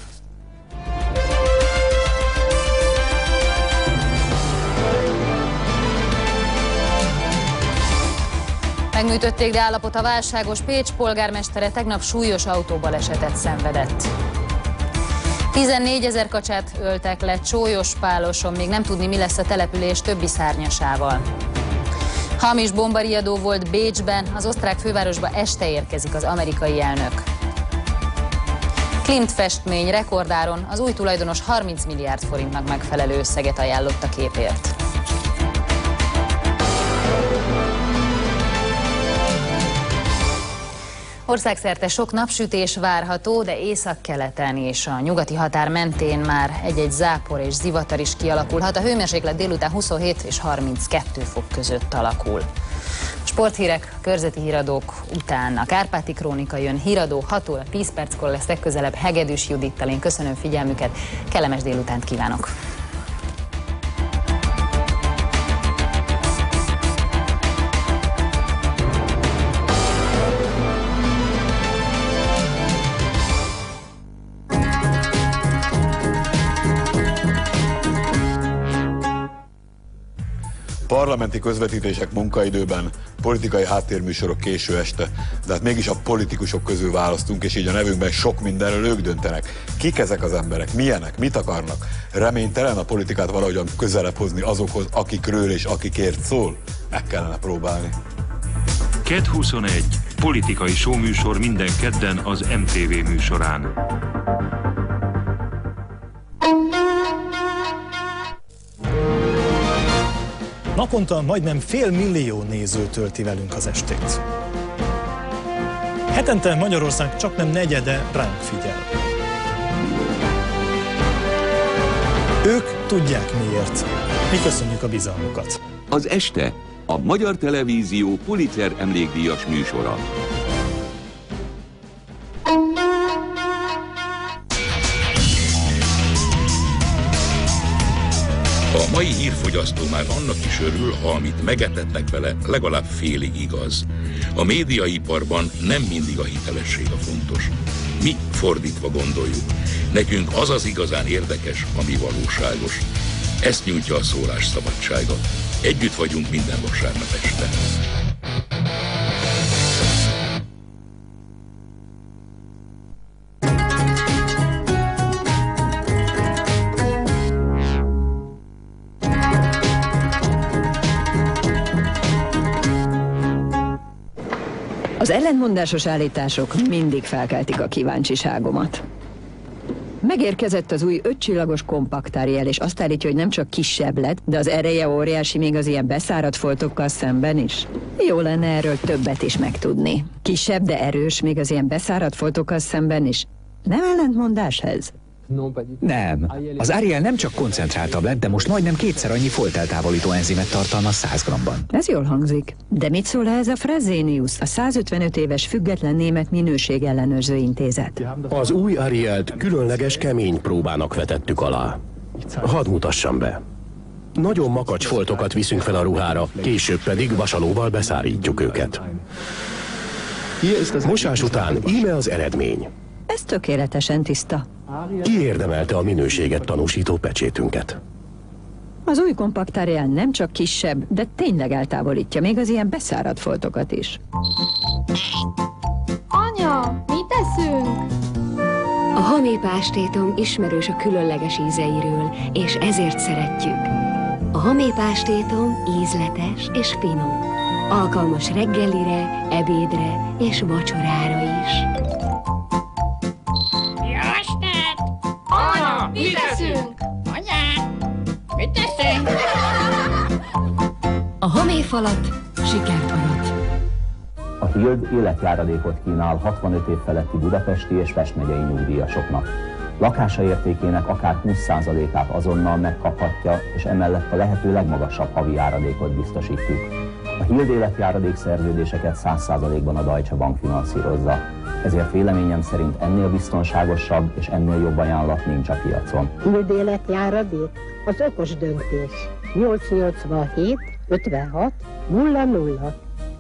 Megműtötték, de állapota válságos. Pécs polgármestere tegnap súlyos autóbalesetet szenvedett. tizennégyezer kacsát öltek le Csólyos-Páloson, még nem tudni, mi lesz a település többi szárnyasával. Hamis bombariadó volt Bécsben, az osztrák fővárosba este érkezik az amerikai elnök. Klimt festmény rekordáron, az új tulajdonos harminc milliárd forintnak megfelelő összeget ajánlott a képért. Országszerte sok napsütés várható, de északkeleten és a nyugati határ mentén már egy-egy zápor és zivatar is kialakulhat. A hőmérséklet délután huszonhét és harminckettő fok között alakul. Sporthírek, körzeti híradók után a Kárpáti Krónika jön, híradó hat óra tíz perckor lesz legközelebb Hegedűs Judittal. Én köszönöm figyelmüket, kellemes délutánt kívánok! Parlamenti közvetítések munkaidőben, politikai háttérműsorok késő este, de hát mégis a politikusok közül választunk, és így a nevünkben sok mindenről ők döntenek. Kik ezek az emberek? Milyenek? Mit akarnak? Reménytelen a politikát valahogyan közelebb hozni azokhoz, akikről és akikért szól? Meg kellene próbálni. KED huszonegy. Politikai showműsor minden kedden az em té vé műsorán. Naponta majdnem fél millió néző tölti velünk az estét. Hetente Magyarország csaknem negyede ránk figyel. Ők tudják miért. Mi köszönjük a bizalmukat. Az Este, a Magyar Televízió Pulitzer emlékdíjas műsora. A mai hírfogyasztó már annak is örül, ha amit megetetnek vele, legalább félig igaz. A médiaiparban nem mindig a hitelesség a fontos. Mi fordítva gondoljuk. Nekünk az az igazán érdekes, ami valóságos. Ezt nyújtja a szólásszabadsága. Együtt vagyunk minden vasárnap este. Az ellentmondásos állítások mindig felkeltik a kíváncsiságomat. Megérkezett az új ötcsillagos kompaktárjel, és azt állítja, hogy nem csak kisebb lett, de az ereje óriási még az ilyen beszáradt foltokkal szemben is. Jó lenne erről többet is megtudni. Kisebb, de erős még az ilyen beszáradt foltokkal szemben is. Nem ellentmondás ez? Nem. Az Ariel nem csak koncentráltabb lett, de most majdnem kétszer annyi folteltávolító enzimet tartalmaz száz grammban. Ez jól hangzik. De mit szól ez a Fresenius, a százötvenöt éves független német minőségellenőrző intézet? Az új Arielt különleges kemény próbának vetettük alá. Hadd mutassam be. Nagyon makacs foltokat viszünk fel a ruhára, később pedig vasalóval beszárítjuk őket. Mosás után íme az eredmény. Ez tökéletesen tiszta. Ki érdemelte a minőséget tanúsító pecsétünket? Az új kompaktárjel nem csak kisebb, de tényleg eltávolítja még az ilyen beszáradt foltokat is. Anya, mit teszünk? A hamépástétom ismerős a különleges ízeiről, és ezért szeretjük. A hamépástétom ízletes és finom. Alkalmas reggelire, ebédre és vacsorára is. Anya, mit teszünk? Anya, mit teszünk? A haméfalat sikert arat. A Hild életjáradékot kínál hatvanöt év feletti budapesti és Pest megyei nyugdíjasoknak. Lakása értékének akár húsz százalékát azonnal megkaphatja, és emellett a lehető legmagasabb havi járadékot biztosítjuk. A Hild életjáradék szerződéseket száz százalékban a Deutsche Bank finanszírozza. Ezért véleményem szerint ennél biztonságosabb és ennél jobb ajánlat nincs a piacon. Hild életjáradék az okos döntés. nyolc nyolcvanhét ötvenhat nulla nulla.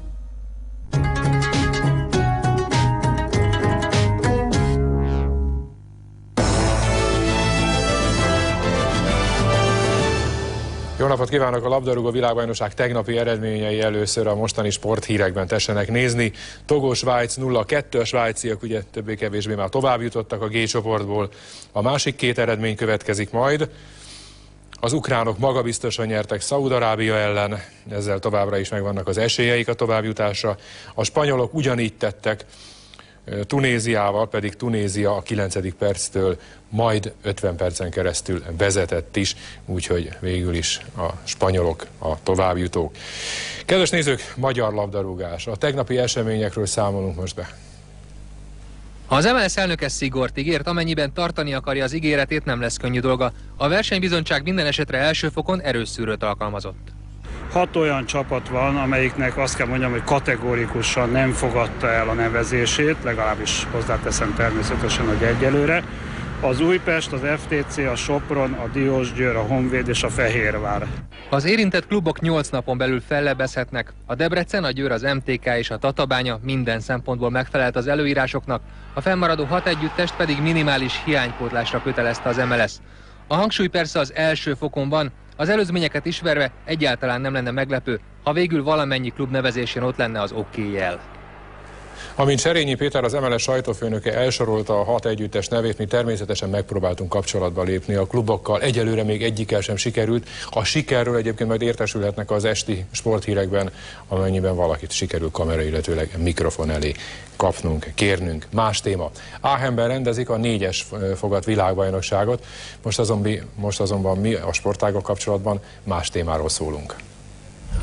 Jó napot kívánok! A labdarúgó világbajnokság tegnapi eredményei először a mostani sporthírekben tessenek nézni. Togó-Svájc nulla kettő, a svájciak ugye többé-kevésbé már tovább jutottak a G csoportból. A másik két eredmény következik majd. Az ukránok magabiztosan nyertek Szaúd-Arábia ellen, ezzel továbbra is megvannak az esélyeik a továbbjutásra. A spanyolok ugyanígy tettek Tunéziával, pedig Tunézia a kilencedik perctől majd ötven percen keresztül vezetett is, úgyhogy végül is a spanyolok a továbbjutók. Kedves nézők, magyar labdarúgás. A tegnapi eseményekről számolunk most be. Az em el es elnöke szigort ígért, amennyiben tartani akarja az ígéretét, nem lesz könnyű dolga. A versenybizottság minden esetre első fokon erős szűrőt alkalmazott. Hat olyan csapat van, amelyiknek azt kell mondjam, hogy kategórikusan nem fogadta el a nevezését, legalábbis hozzáteszem természetesen, hogy egyelőre. Az Újpest, az ef té cé, a Sopron, a Diósgyőr, a Honvéd és a Fehérvár. Az érintett klubok nyolc napon belül fellebbezhetnek. A Debrecen, a Győr, az em té ká és a Tatabánya minden szempontból megfelelt az előírásoknak, a fennmaradó hat együttest pedig minimális hiánypótlásra kötelezte az em el es. A hangsúly persze az első fokon van, az előzményeket ismerve egyáltalán nem lenne meglepő, ha végül valamennyi klub nevezésén ott lenne az oké jel. Amint Serényi Péter, az em el es sajtófőnöke elsorolta a hat együttes nevét, mi természetesen megpróbáltunk kapcsolatba lépni a klubokkal. Egyelőre még egyikkel sem sikerült. A sikerről egyébként majd értesülhetnek az esti sporthírekben, amennyiben valakit sikerül kamera, illetőleg mikrofon elé kapnunk, kérnünk. Más téma. Aachenben rendezik a négyes fogat világbajnokságot. Most azonban, most azonban mi a sportágok kapcsolatban más témáról szólunk.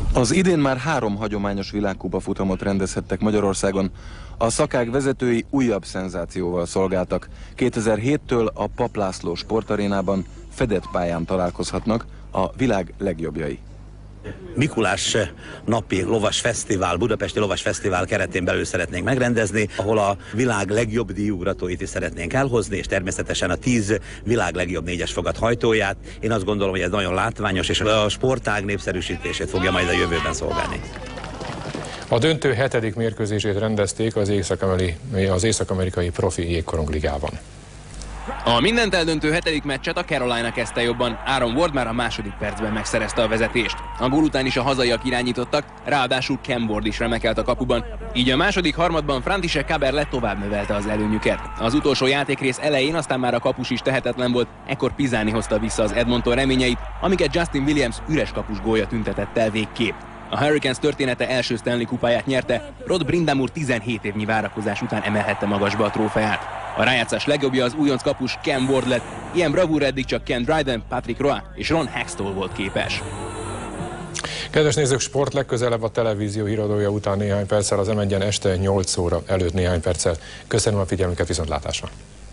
Az idén már három hagyományos világkupa futamot rendezhettek Magyarországon. A szakák vezetői újabb szenzációval szolgáltak. kétezer-héttől a Papp László sportarénában fedett pályán találkozhatnak a világ legjobbjai. Mikulás napi lovas fesztivál, Budapesti Lovas Fesztivál keretén belül szeretnénk megrendezni, ahol a világ legjobb díjugratóit is szeretnénk elhozni, és természetesen a tíz világ legjobb négyes fogat hajtóját. Én azt gondolom, hogy ez nagyon látványos, és a sportág népszerűsítését fogja majd a jövőben szolgálni. A döntő hetedik mérkőzését rendezték az észak-amerikai, az észak-amerikai profi jégkorongligában. A mindent eldöntő hetedik meccset a Carolina kezdte jobban. Aaron Ward már a második percben megszerezte a vezetést. A gól után is a hazaiak irányítottak, ráadásul Cam Ward is remekelt a kapuban. Így a második harmadban František Kaberle tovább növelte az előnyüket. Az utolsó játékrész elején aztán már a kapus is tehetetlen volt, ekkor Pisani hozta vissza az Edmonton reményeit, amiket Justin Williams üres kapus gólja tüntetett el végképp. A Hurricanes története első Stanley kupáját nyerte, Rod Brind'Amour tizenhét évnyi várakozás után emelhette magasba a trófeát. A rájátszás legjobbja az újonc kapus Cam Ward lett, ilyen bravúr eddig csak Ken Dryden, Patrick Roy és Ron Hextall volt képes. Kedves nézők, sport legközelebb a televízió híradója után néhány perccel, az em egyen este nyolc óra előtt néhány perccel. Köszönöm a figyelmüket, viszontlátásra!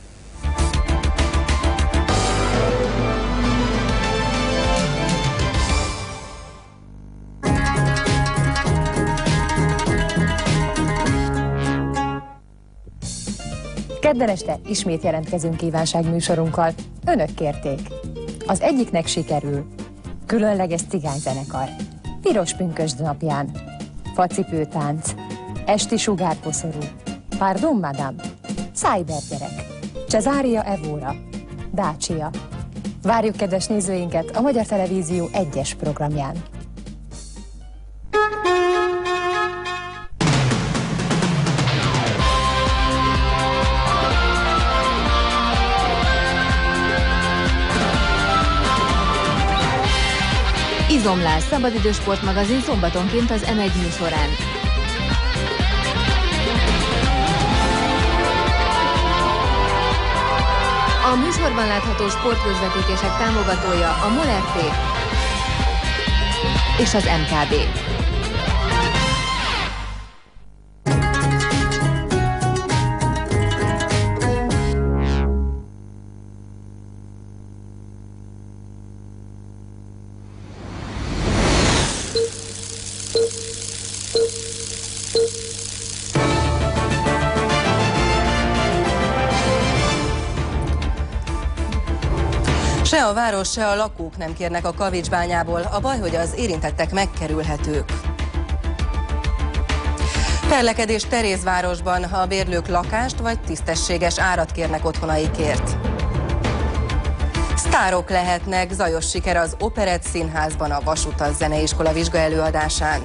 Kedden este ismét jelentkezünk kívánságműsorunkkal. Önök kérték. Az egyiknek sikerül. Különleges cigányzenekar. Piros pünkösd napján. Facipőtánc. Esti sugárkoszorú. Pardon, madame. Cybergyerek. Cesária Evóra. Dacia. Várjuk kedves nézőinket a Magyar Televízió egyes programján. Izomlás, szabadidős sportmagazin szombatonként az em egy műsorán. A műsorban látható sportközvetítések támogatója a Moler-T és az em ká bé. Se a város, se a lakók nem kérnek a kavicsbányából, a baj, hogy az érintettek megkerülhetők. Perlekedés Terézvárosban, a bérlők lakást vagy tisztességes árat kérnek otthonaikért. Sztárok lehetnek, zajos siker az Operett Színházban a Vasutas Zeneiskola vizsgaelőadásán.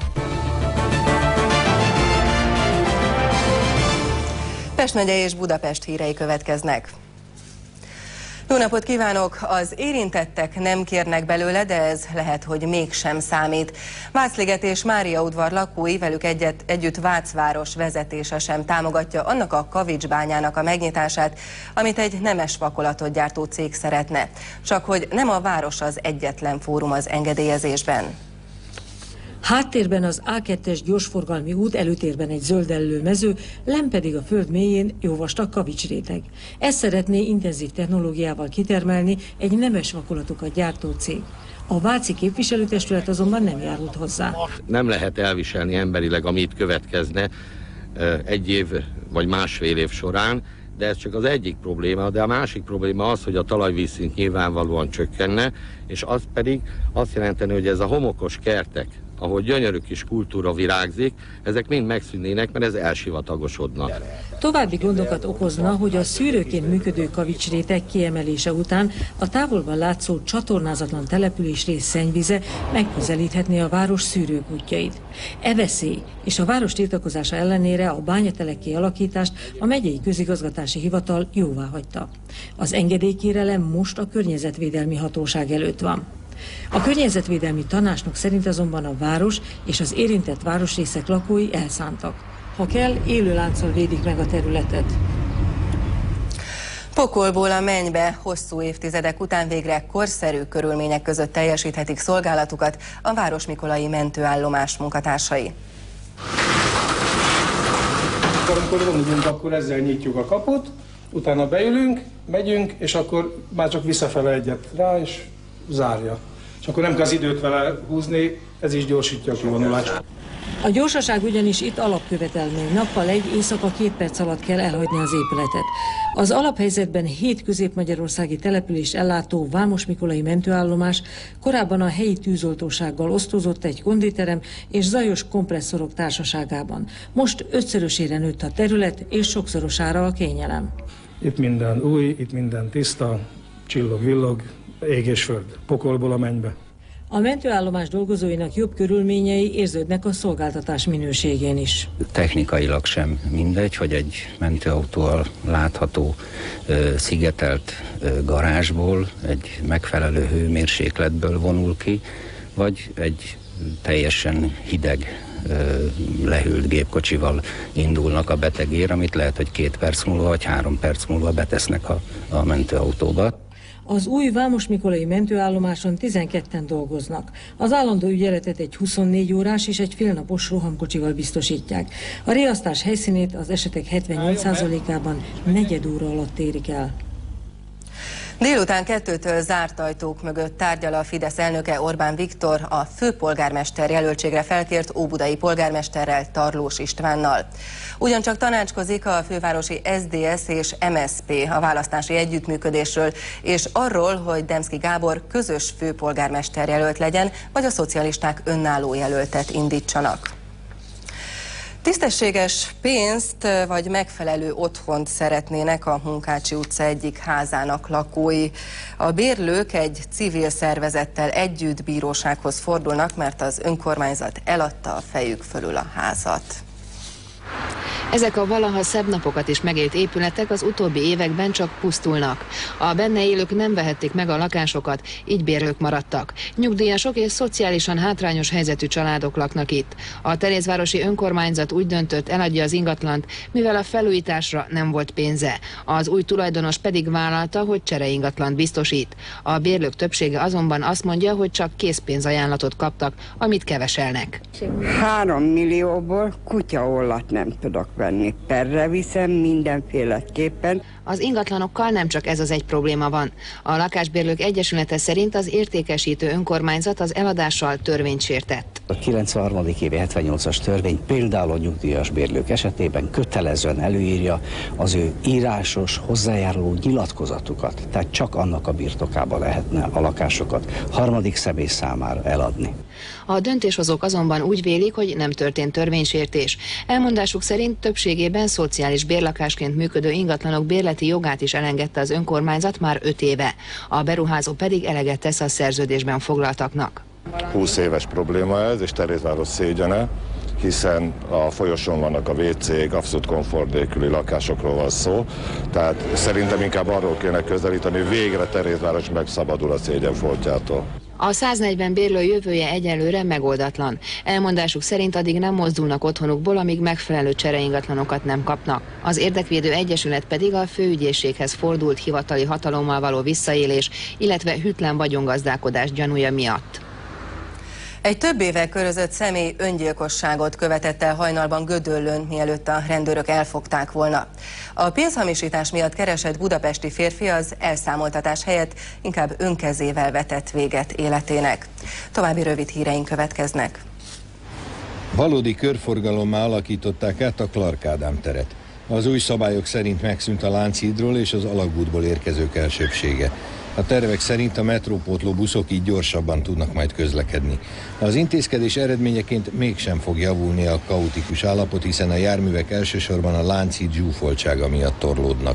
Pest megye és Budapest hírei következnek. Jó napot kívánok! Az érintettek nem kérnek belőle, de ez lehet, hogy mégsem számít. Václiget és Máriaudvar lakói, velük egyet, együtt Vácváros vezetése sem támogatja annak a kavicsbányának a megnyitását, amit egy nemes vakolatot gyártó cég szeretne. Csak hogy nem a város az egyetlen fórum az engedélyezésben. Háttérben az á kettes gyorsforgalmi út, előtérben egy zöldellő mező, lent pedig a föld mélyén jó vastag kavicsréteg. Ezt szeretné intenzív technológiával kitermelni egy nemes vakolatokat gyártó cég. A váci képviselőtestület azonban nem járult hozzá. Nem lehet elviselni emberileg, amit következne egy év vagy másfél év során, de ez csak az egyik probléma, de a másik probléma az, hogy a talajvízszint nyilvánvalóan csökkenne, és az pedig azt jelenteni, hogy ez a homokos kertek, ahol gyönyörű kis kultúra virágzik, ezek mind megszűnnének, mert ez elsivatagosodna. További gondokat okozna, hogy a szűrőként működő kavicsréteg kiemelése után a távolban látszó csatornázatlan településrész szennyvize megközelíthetné a város szűrőkútjait. E veszély és a város tiltakozása ellenére a bányatelek kialakítást a megyei közigazgatási hivatal jóvá hagyta. Az engedélykérelem most a környezetvédelmi hatóság előtt van. A környezetvédelmi tanácsnok szerint azonban a város és az érintett városrészek lakói elszántak. Ha kell, élő lánccal védik meg a területet. Pokolból a mennybe hosszú évtizedek után végre korszerű körülmények között teljesíthetik szolgálatukat a Városmikolai mentőállomás munkatársai. Amikor vonulunk, akkor ezzel nyitjuk a kaput, utána beülünk, megyünk, és akkor már csak visszafele egyet rá, és zárja. És akkor nem kell az időt vele húzni, ez is gyorsítja a kivonulást. A gyorsaság ugyanis itt alapkövetelmény. Nappal egy, éjszaka két perc alatt kell elhagyni az épületet. Az alaphelyzetben hét közép-magyarországi települést ellátó Városmikolai mentőállomás korábban a helyi tűzoltósággal osztozott egy konditerem és zajos kompresszorok társaságában. Most ötszörösére nőtt a terület, és sokszorosára a kényelem. Itt minden új, itt minden tiszta, csillog-villog, ég és föld, pokolból a mennybe. A mentőállomás dolgozóinak jobb körülményei érződnek a szolgáltatás minőségén is. Technikailag sem mindegy, hogy egy mentőautóval látható ö, szigetelt ö, garázsból, egy megfelelő hőmérsékletből vonul ki, vagy egy teljesen hideg, ö, lehűlt gépkocsival indulnak a betegér, amit lehet, hogy két perc múlva vagy három perc múlva betesznek a, a mentőautóba. Az új Városmikolai mentőállomáson tizenketten dolgoznak. Az állandó ügyeletet egy huszonnégy órás és egy félnapos rohamkocsival biztosítják. A riasztás helyszínét az esetek hetvennyolc százalékában negyed óra alatt érik el. Délután kettőtől zárt ajtók mögött tárgyal a Fidesz elnöke Orbán Viktor a főpolgármester jelöltségre felkért óbudai polgármesterrel, Tarlós Istvánnal. Ugyancsak tanácskozik a fővárosi es zé es és em es zé pé a választási együttműködésről, és arról, hogy Demszky Gábor közös főpolgármester jelölt legyen, vagy a szocialisták önálló jelöltet indítsanak. Tisztességes pénzt vagy megfelelő otthont szeretnének a Munkácsi utca egyik házának lakói. A bérlők egy civil szervezettel együtt bírósághoz fordulnak, mert az önkormányzat eladta a fejük fölül a házat. Ezek a valaha szebb napokat is megélt épületek az utóbbi években csak pusztulnak. A benne élők nem vehették meg a lakásokat, így bérlők maradtak. Nyugdíjasok és szociálisan hátrányos helyzetű családok laknak itt. A Terézvárosi önkormányzat úgy döntött, eladja az ingatlant, mivel a felújításra nem volt pénze. Az új tulajdonos pedig vállalta, hogy csereingatlant biztosít. A bérlők többsége azonban azt mondja, hogy csak készpénzajánlatot kaptak, amit keveselnek. Három millióból kutyaollat nem tudok venni. Perre viszem mindenféleképpen. Az ingatlanokkal nem csak ez az egy probléma van. A Lakásbérlők Egyesülete szerint az értékesítő önkormányzat az eladással törvényt sértett. A kilencvenharmadik évi hetvennyolcas törvény például a nyugdíjas bérlők esetében kötelezően előírja az ő írásos, hozzájáruló nyilatkozatukat, tehát csak annak a birtokában lehetne a lakásokat harmadik személy számára eladni. A döntéshozók azonban úgy vélik, hogy nem történt törvénysértés. Elmondásuk szerint többségében szociális bérlakásként működő ingatlanok bérleti jogát is elengedte az önkormányzat már öt éve. A beruházó pedig eleget tesz a szerződésben foglaltaknak. húsz éves probléma ez, és Terézváros szégyene, hiszen a folyosón vannak a vécék, abszolút komfort nélküli lakásokról van szó. Tehát szerintem inkább arról kéne közelíteni, hogy végre Terézváros megszabadul a szégyenfoltjától. A száznegyven bérlő jövője egyelőre megoldatlan. Elmondásuk szerint addig nem mozdulnak otthonukból, amíg megfelelő csereingatlanokat nem kapnak. Az Érdekvédő Egyesület pedig a főügyészséghez fordult hivatali hatalommal való visszaélés, illetve hűtlen vagyongazdálkodás gyanúja miatt. Egy több éve körözött személy öngyilkosságot követett el hajnalban Gödöllőn, mielőtt a rendőrök elfogták volna. A pénzhamisítás miatt keresett budapesti férfi az elszámoltatás helyett inkább önkezével vetett véget életének. További rövid híreink következnek. Valódi körforgalommá alakították át a Clark Ádám teret. Az új szabályok szerint megszűnt a Lánchídról és az Alagútból érkezők elsőbbsége. A tervek szerint a metrópótló buszok így gyorsabban tudnak majd közlekedni. Az intézkedés eredményeként mégsem fog javulni a kaotikus állapot, hiszen a járművek elsősorban a Lánchíd zsúfoltsága miatt torlódnak.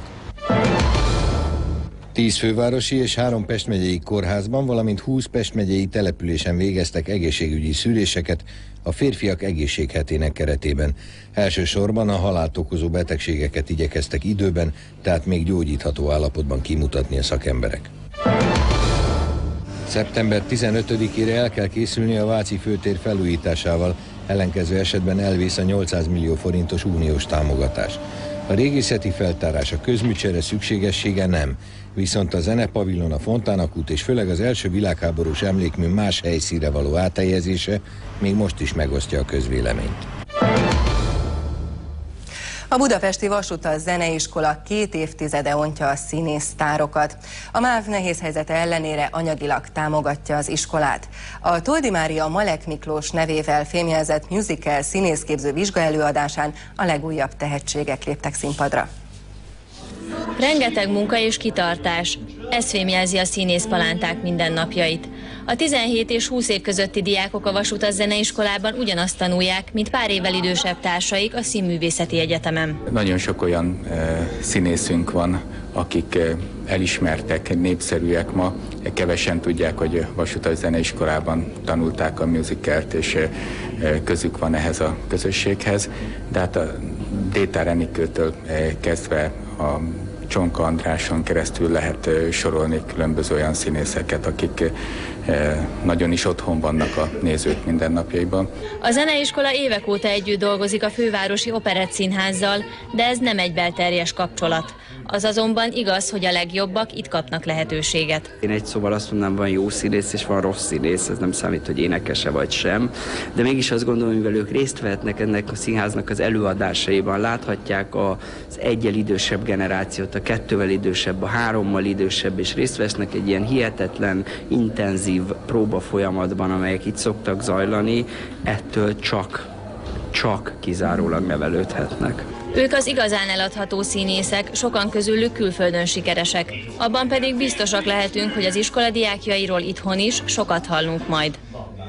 Tíz fővárosi és három Pest megyei kórházban, valamint húsz Pest megyei településen végeztek egészségügyi szűréseket a férfiak egészséghetének keretében. Elsősorban a halált okozó betegségeket igyekeztek időben, tehát még gyógyítható állapotban kimutatni a szakemberek. szeptember tizenötödikére el kell készülni a Váci főtér felújításával, ellenkező esetben elvész a nyolcszáz millió forintos uniós támogatás. A régészeti feltárás, a közműcsere szükségessége nem, viszont a zenepavilon, a Fontánakút és főleg az első világháborús emlékmű más helyszínre való áthelyezése még most is megosztja a közvéleményt. A budapesti Vasutas Zeneiskola két évtizede ontja a színésztárokat. A MÁV nehéz helyzete ellenére anyagilag támogatja az iskolát. A Toldi Mária Malek Miklós nevével fémjelzett musical színészképző vizsgaelőadásán a legújabb tehetségek léptek színpadra. Rengeteg munka és kitartás. Ez fémjelzi a színészpalánták mindennapjait. A tizenhét és húsz év közötti diákok a Vasutas Zeneiskolában ugyanazt tanulják, mint pár évvel idősebb társaik a Színművészeti Egyetemen. Nagyon sok olyan e, színészünk van, akik e, elismertek, népszerűek ma. Kevesen tudják, hogy Vasutas Zeneiskolában tanulták a musicalt, és e, közük van ehhez a közösséghez. De hát a Détár Enikőtől e, kezdve a Csonka Andráson keresztül lehet sorolni különböző olyan színészeket, akik nagyon is otthon vannak a nézők mindennapjaiban. A zeneiskola évek óta együtt dolgozik a fővárosi Operettszínházzal, de ez nem egy belterjes kapcsolat. Az azonban igaz, hogy a legjobbak itt kapnak lehetőséget. Én egy szóval azt mondanám, van jó színész és van rossz színész, ez nem számít, hogy énekese vagy sem. De mégis azt gondolom, mivel ők részt vehetnek ennek a színháznak az előadásaiban, láthatják az egyel idősebb generációt, a kettővel idősebb, a hárommal idősebb, és részt vesznek egy ilyen hihetetlen, intenzív próba folyamatban, amelyek itt szoktak zajlani, ettől csak, csak kizárólag nevelődhetnek. Ők az igazán eladható színészek, sokan közülük külföldön sikeresek. Abban pedig biztosak lehetünk, hogy az iskola diákjairól itthon is sokat hallunk majd.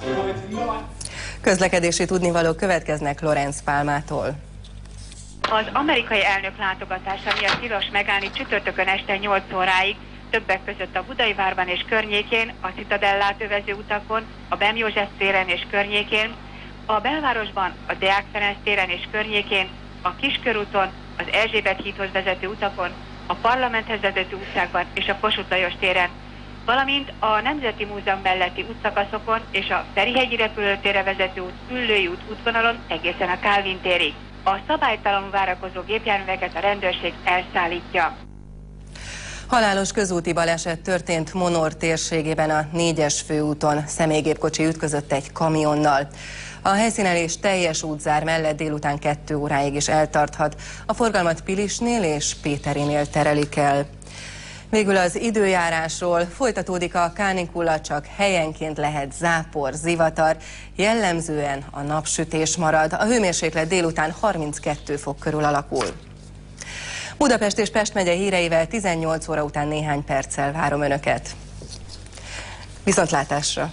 Közlekedési tudnivalók következnek Lorenz Pálmától. Az amerikai elnök látogatása miatt tilos megállni csütörtökön este nyolc óráig, többek között a Budai-várban és környékén, a Citadellát övező utakon, a Bem József téren és környékén, a belvárosban, a Deák Ferenc téren és környékén, a Kiskörúton, az Erzsébet hídhoz vezető utakon, a Parlamenthez vezető utcákban és a Kossuth Lajos téren, valamint a Nemzeti Múzeum melletti útszakaszokon és a Ferihegyi repülőtérre vezető út, Üllői út útvonalon egészen a Kálvin térig. A szabálytalanul várakozó gépjárműveket a rendőrség elszállítja. Halálos közúti baleset történt Monor térségében a négyes főúton. Személygépkocsi ütközött egy kamionnal. A helyszínelés teljes útzár mellett délután kettő óráig is eltarthat. A forgalmat Pilisnél és Péterinél terelik el. Végül az időjárásról. Folytatódik a kánikula, csak helyenként lehet zápor, zivatar. Jellemzően a napsütés marad. A hőmérséklet délután harminckettő fok körül alakul. Budapest és Pest megye híreivel tizennyolc óra után néhány perccel várom Önöket. Viszontlátásra!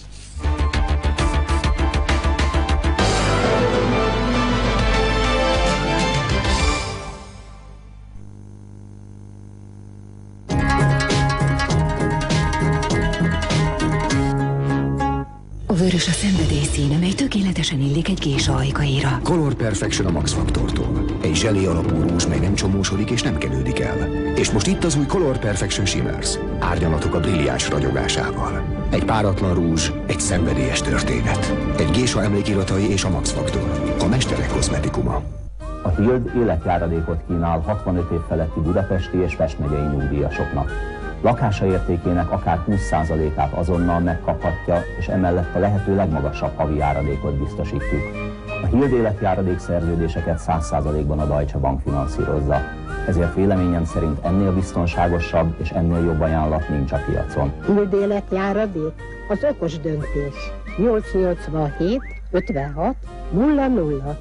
A vörös a szenvedélyszín, amely tökéletesen illik egy gésa ajkaira. Color Perfection a Max Factortól. Egy zselé alapú rúzs, mely nem csomósodik és nem kenődik el. És most itt az új Color Perfection Shimmers. Árnyalatok a brilliáns ragyogásával. Egy páratlan rúzs, egy szenvedélyes történet. Egy gésa emlékiratai és a Max Factor. A mesterek kozmetikuma. A Hild életjáradékot kínál hatvanöt év feletti budapesti és Pest megyei nyugdíjasoknak. Lakása értékének akár húsz százalékát azonnal megkaphatja, és emellett a lehető legmagasabb havi járadékot biztosítjuk. A Hild életjáradék szerződéseket száz százalékban a Deutsche Bank finanszírozza, ezért véleményem szerint ennél biztonságosabb és ennél jobb ajánlat nincs a piacon. Hild életjáradék az okos döntés. nyolc nyolcvanhét ötvenhat nulla nulla.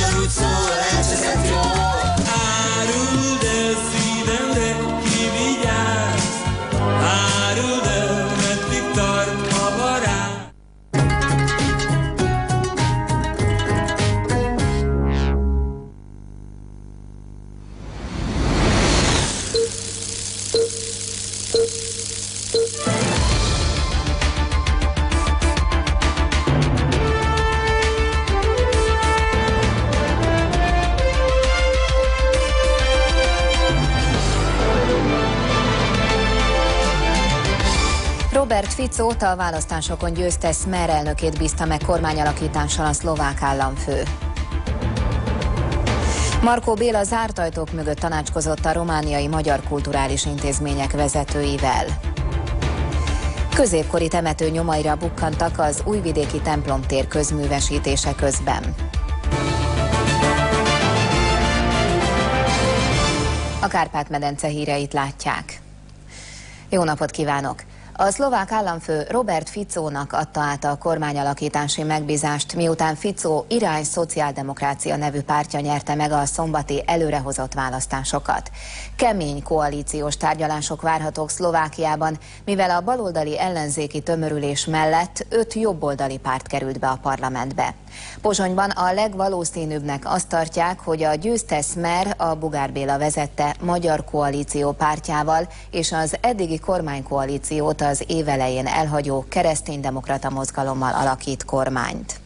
Áruld el szívemre, ki vigyáz Robert Ficót, a választásokon győztes Smer elnökét bízta meg kormányalakítással a szlovák államfő. Markó Béla zárt ajtók mögött tanácskozott a romániai magyar kulturális intézmények vezetőivel. Középkori temető nyomaira bukkantak az újvidéki templomtér közművesítése közben. A Kárpát-medence híreit látják. Jó napot kívánok! A szlovák államfő Robert Ficónak adta át a kormányalakítási megbízást, miután Ficó Irány Szociáldemokrácia nevű pártja nyerte meg a szombati előrehozott választásokat. Kemény koalíciós tárgyalások várhatók Szlovákiában, mivel a baloldali ellenzéki tömörülés mellett öt jobboldali párt került be a parlamentbe. Pozsonyban a legvalószínűbbnek azt tartják, hogy a győztes Smer a Bugár Béla vezette Magyar Koalíció pártjával és az eddigi kormánykoalíciót az év elején elhagyó kereszténydemokrata mozgalommal alakít kormányt.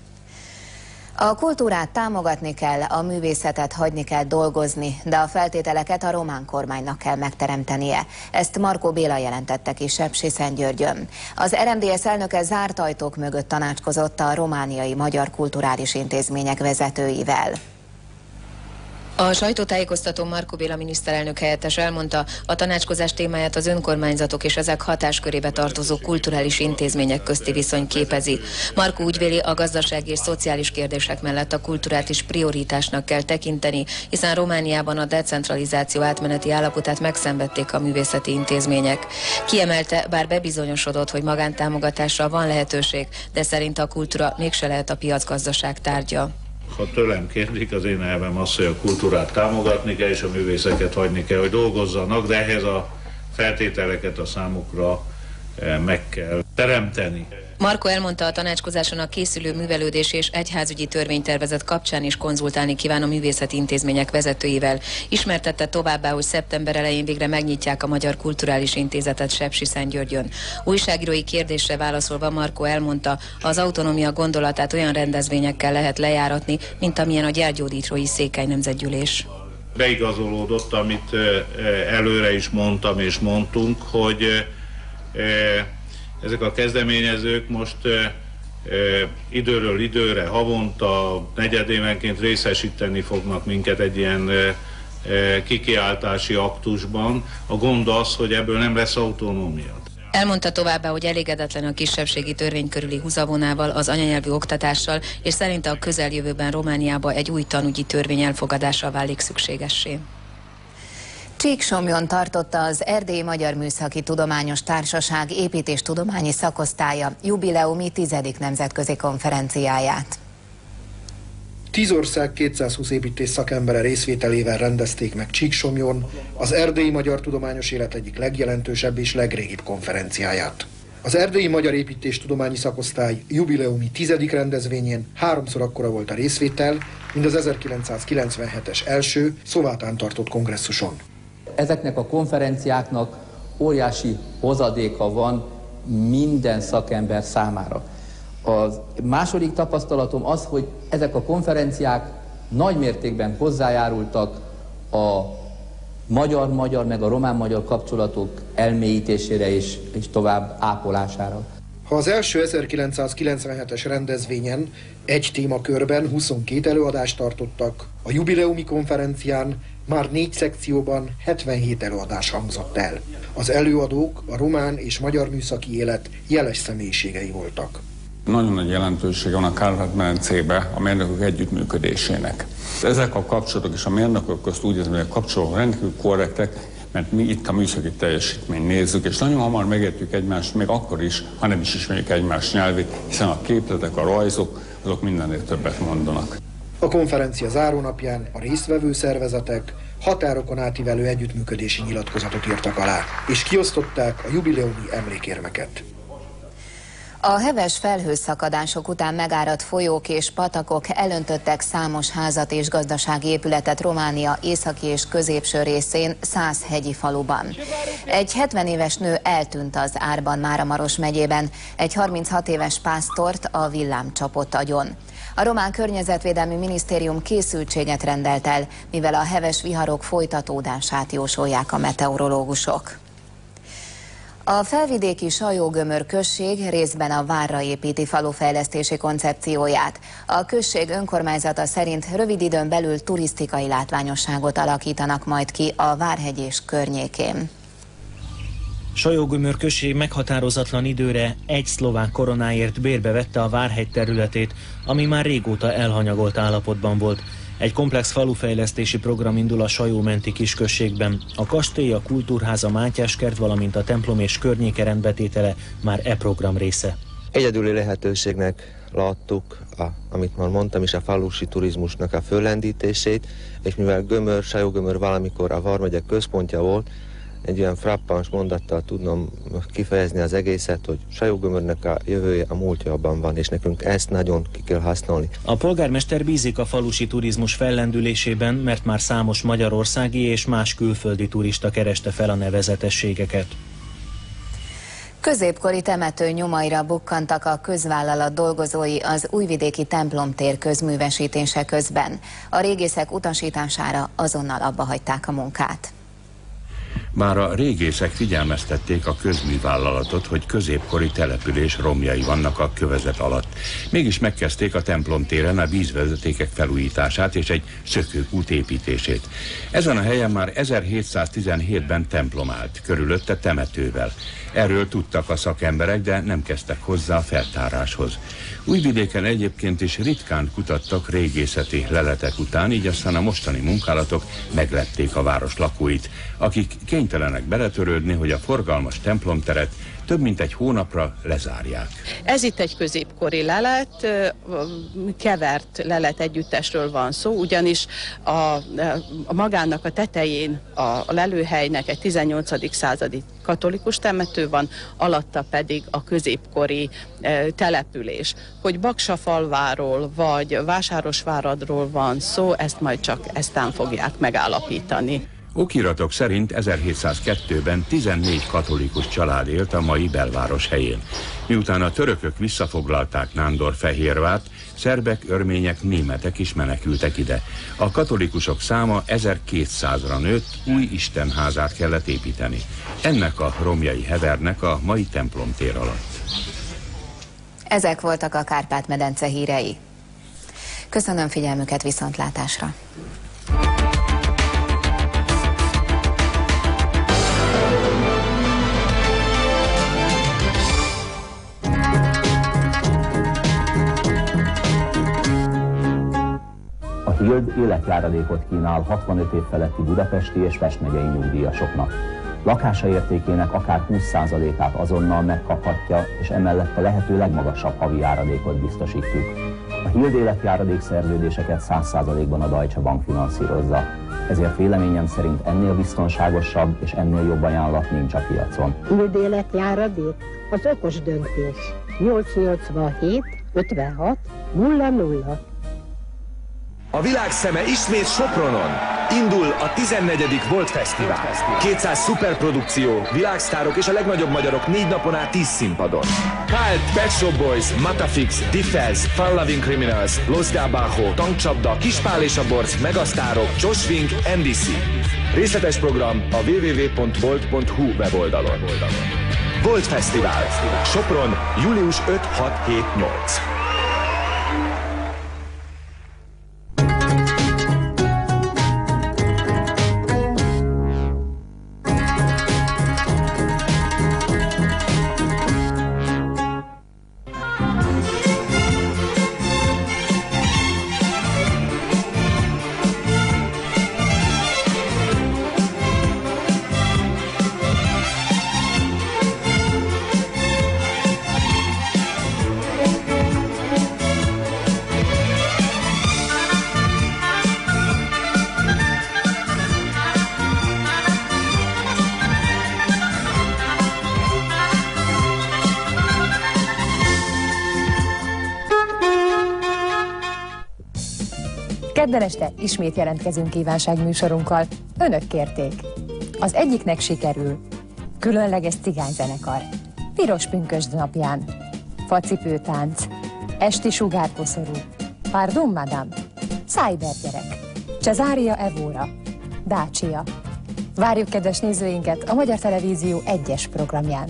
A kultúrát támogatni kell, a művészetet hagyni kell dolgozni, de a feltételeket a román kormánynak kell megteremtenie. Ezt Markó Béla jelentette ki Sepsiszentgyörgyön. Az er em dé es elnöke zárt ajtók mögött tanácskozott a romániai magyar kulturális intézmények vezetőivel. A sajtótájékoztatón Markó Béla miniszterelnök helyettes elmondta, a tanácskozás témáját az önkormányzatok és ezek hatáskörébe tartozó kulturális intézmények közti viszony képezi. Markó úgy véli, a gazdasági és szociális kérdések mellett a kultúrát is prioritásnak kell tekinteni, hiszen Romániában a decentralizáció átmeneti állapotát megszenvedték a művészeti intézmények. Kiemelte, bár bebizonyosodott, hogy magántámogatásra van lehetőség, de szerint a kultúra mégse lehet a piacgazdaság tárgya. Ha tőlem kérdik, az én elvem az, hogy a kultúrát támogatni kell, és a művészeket hagyni kell, hogy dolgozzanak, de ehhez a feltételeket a számukra meg kell teremteni. Markó elmondta, a tanácskozáson a készülő művelődés és egyházügyi törvénytervezet kapcsán is konzultálni kíván a művészeti intézmények vezetőivel. Ismertette továbbá, hogy szeptember elején végre megnyitják a Magyar Kulturális Intézetet Sepsiszentgyörgyön. Újságírói kérdésre válaszolva Markó elmondta, az autonómia gondolatát olyan rendezvényekkel lehet lejáratni, mint amilyen a gyergyódítrói Székely Nemzetgyűlés. Beigazolódott, amit előre is mondtam és mondtunk, hogy ezek a kezdeményezők most e, e, időről időre, havonta, negyedévenként részesíteni fognak minket egy ilyen e, e, kikiáltási aktusban. A gond az, hogy ebből nem lesz autonómia. Elmondta továbbá, hogy elégedetlen a kisebbségi törvény körüli húzavonával, az anyanyelvű oktatással, és szerinte a közeljövőben Romániába egy új tanügyi törvény elfogadása válik szükségessé. Csíksomjon tartotta az Erdélyi Magyar Műszaki Tudományos Társaság építéstudományi szakosztálya jubileumi tizedik nemzetközi konferenciáját. Tíz ország kétszázhúsz építész szakembere részvételével rendezték meg Csíksomjon az Erdélyi Magyar Tudományos Élet egyik legjelentősebb és legrégibb konferenciáját. Az Erdélyi Magyar Építéstudományi Szakosztály jubileumi tizedik rendezvényén háromszor akkora volt a részvétel, mint az ezerkilencszázkilencvenhetes első Szovátán tartott kongresszuson. Ezeknek a konferenciáknak óriási hozadéka van minden szakember számára. A második tapasztalatom az, hogy ezek a konferenciák nagy mértékben hozzájárultak a magyar-magyar meg a román-magyar kapcsolatok elmélyítésére és, és tovább ápolására. Ha az első ezerkilencszázkilencvenhetes rendezvényen egy témakörben huszonkét előadást tartottak, a jubileumi konferencián már négy szekcióban hetvenhét előadás hangzott el. Az előadók a román és magyar műszaki élet jeles személyiségei voltak. Nagyon nagy jelentősége van a Kárpát-medencében a mérnökök együttműködésének. Ezek a kapcsolatok és a mérnökök közt úgy érzem, hogy a kapcsolatok rendkívül korrektek, mert mi itt a műszaki teljesítményt nézzük, és nagyon hamar megértjük egymást, még akkor is, ha nem is ismerjük egymás nyelvét, hiszen a képletek, a rajzok, azok mindennél többet mondanak. A konferencia zárónapján a résztvevő szervezetek határokon átívelő együttműködési nyilatkozatot írtak alá, és kiosztották a jubileumi emlékérmeket. A heves felhőszakadások után megáradt folyók és patakok elöntöttek számos házat és gazdasági épületet Románia északi és középső részén száz hegyi faluban. Egy hetven éves nő eltűnt az Árban, Máramaros megyében, egy harminchat éves pásztort a villám csapott agyon. A román környezetvédelmi minisztérium készültséget rendelt el, mivel a heves viharok folytatódását jósolják a meteorológusok. A felvidéki Sajógömör község részben a várra építi falufejlesztési koncepcióját. A község önkormányzata szerint rövid időn belül turisztikai látványosságot alakítanak majd ki a Várhegy és környékén. Sajógömör község meghatározatlan időre egy szlovák koronáért bérbe vette a Várhegy területét, ami már régóta elhanyagolt állapotban volt. Egy komplex falufejlesztési program indul a Sajó-menti kisközségben. A kastély, a kultúrház, a Mátyáskert, valamint a templom és környéke rendbetétele már e program része. Egyedüli lehetőségnek láttuk, a, amit már mondtam is, a falusi turizmusnak a föllendítését, és mivel Gömör, Sajógömör valamikor a Vármegye központja volt, egy olyan frappáns mondattal tudnom kifejezni az egészet, hogy Sajógömörnek a jövője a múltjában van, és nekünk ezt nagyon ki kell használni. A polgármester bízik a falusi turizmus fellendülésében, mert már számos magyarországi és más külföldi turista kereste fel a nevezetességeket. Középkori temető nyomaira bukkantak a közvállalat dolgozói az újvidéki templomtér közművesítése közben. A régészek utasítására azonnal abbahagyták a munkát. Már a régészek figyelmeztették a közművállalatot, hogy középkori település romjai vannak a kövezet alatt. Mégis megkezdték a templomtéren a vízvezetékek felújítását és egy szökőkút építését. Ezen a helyen már ezerhétszáztizenhétben templom állt, körülötte temetővel. Erről tudtak a szakemberek, de nem kezdtek hozzá a feltáráshoz. Újvidéken egyébként is ritkán kutattak régészeti leletek után, így aztán a mostani munkálatok meglepték a város lakóit, akik kénytelenek beletörődni, hogy a forgalmas templomteret több mint egy hónapra lezárják. Ez itt egy középkori lelet, kevert lelet együttesről van szó, ugyanis a, a magának a tetején a lelőhelynek egy tizennyolcadik századi katolikus temető van, alatta pedig a középkori e, település. Hogy Baksafalváról vagy Vásárosváradról van szó, ezt majd csak eztán fogják megállapítani. Okiratok szerint ezerhétszázkettőben tizennégy katolikus család élt a mai belváros helyén. Miután a törökök visszafoglalták Nándorfehérvárt, szerbek, örmények, németek is menekültek ide. A katolikusok száma ezerkétszázra nőtt, új istenházát kellett építeni. Ennek a romjai hevernek a mai templomtér alatt. Ezek voltak a Kárpát-medence hírei. Köszönöm figyelmüket, viszontlátásra! A Hild életjáradékot kínál hatvanöt év feletti budapesti és Pest megyei nyugdíjasoknak. Lakása értékének akár húsz százalékát azonnal megkaphatja, és emellett a lehető legmagasabb havi járadékot biztosítjuk. A Hild életjáradék szerződéseket száz százalékban a Deutsche Bank finanszírozza. Ezért véleményem szerint ennél biztonságosabb és ennél jobb ajánlat nincs a piacon. Hild életjáradék az okos döntés. nyolcszáznyolcvanhét ötvenhat nulla nulla. A világ szeme ismét Sopronon. Indul a tizennegyedik Volt Fesztivál. kétszáz szuperprodukció, világsztárok és a legnagyobb magyarok négy napon át tíz színpadon. Cult, Pet Shop Boys, Matafix, Diffels, Fun Loving Criminals, Los Gabajo, Tankcsapda, Kispál és a Borz, Megasztárok, Josh Wink, en dé cé. Részletes program a double-u double-u double-u pont volt pont hu weboldalon. Volt Fesztivál. Sopron, július öt, hat, hét, nyolc. Kedden este ismét jelentkezünk kívánságműsorunkkal. Önök kérték. Az egyiknek sikerül. Különleges cigányzenekar. Piros pünkösd napján. Facipőtánc. Esti sugárkoszorú. Pardon, madame. Cybergyerek. Cesária Evóra. Dacia. Várjuk kedves nézőinket a Magyar Televízió egyes programján.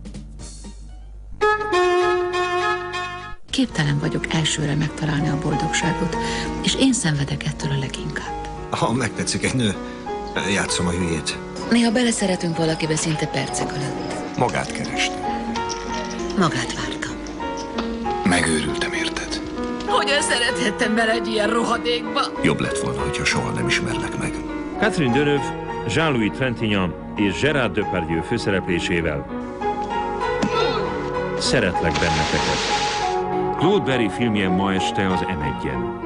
Képtelen vagyok elsőre megtalálni a boldogságot, és én szenvedek ettől a leginkább. Ha megtetszik egy nő, játszom a hülyét. Néha beleszeretünk valakibe szinte percek alatt. Magát kerestem. Magát vártam. Megőrültem, érted? Hogyan szerethettem bele egy ilyen rohadékba? Jobb lett volna, hogyha soha nem ismerlek meg. Catherine Deneuve, Jean-Louis Trintignant és Gérard Depardieu főszereplésével Szeretlek benneteket. Claude Berry filmje ma este az em egyen.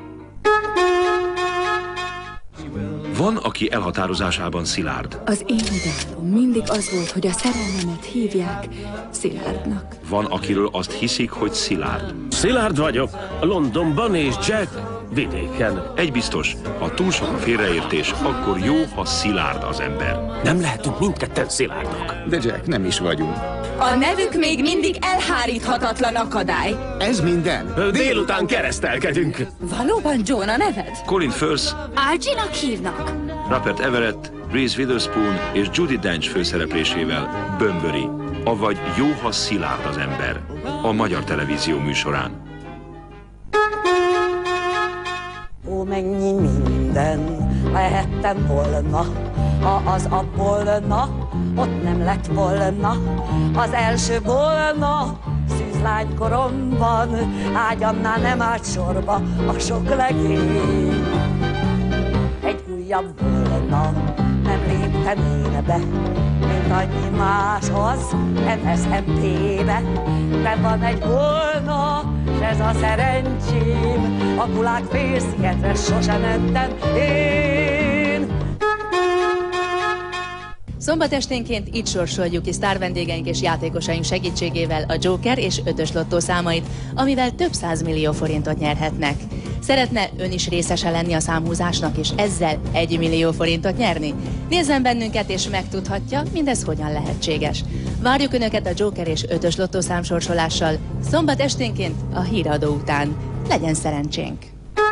Van, aki elhatározásában szilárd. Az én ideálom mindig az volt, hogy a szerelmemet hívják Szilárdnak. Van, akiről azt hiszik, hogy szilárd. Szilárd vagyok, Londonban és Jack vidéken. Egy biztos, ha túl sok a félreértés, akkor jó, ha szilárd az ember. Nem lehetünk mindketten szilárdok. De Jack, nem is vagyunk. A nevük még mindig elháríthatatlan akadály. Ez minden? Délután keresztelkedünk. Valóban John a neved? Colin Firth, Archie-nak hívnak. Rupert Everett, Reese Witherspoon és Judi Dench főszereplésével Bömböri, avagy Jó, ha szilárd az ember, a Magyar Televízió műsorán. Ó, mennyi minden lehettem volna, ha az a volna ott nem lett volna. Az első volna szűzlánykoromban, ágyamnál nem állt sorba a sok legény. Egy újabb volna nem léptem én be, mint annyi máshoz em es em pé-be. De van egy volna, s ez a szerencsém, a Gulág félszigetre sosem mentem én. Szombat esténként itt sorsoljuk ki sztárvendégeink és játékosaink segítségével a Joker és ötös lottó számait, amivel több százmillió forintot nyerhetnek. Szeretne ön is részese lenni a számhúzásnak, és ezzel egy millió forintot nyerni? Nézzen bennünket, és megtudhatja, mindez hogyan lehetséges. Várjuk Önöket a Joker és ötös lottó számsorsolással szombat esténként a híradó után. Legyen szerencsénk!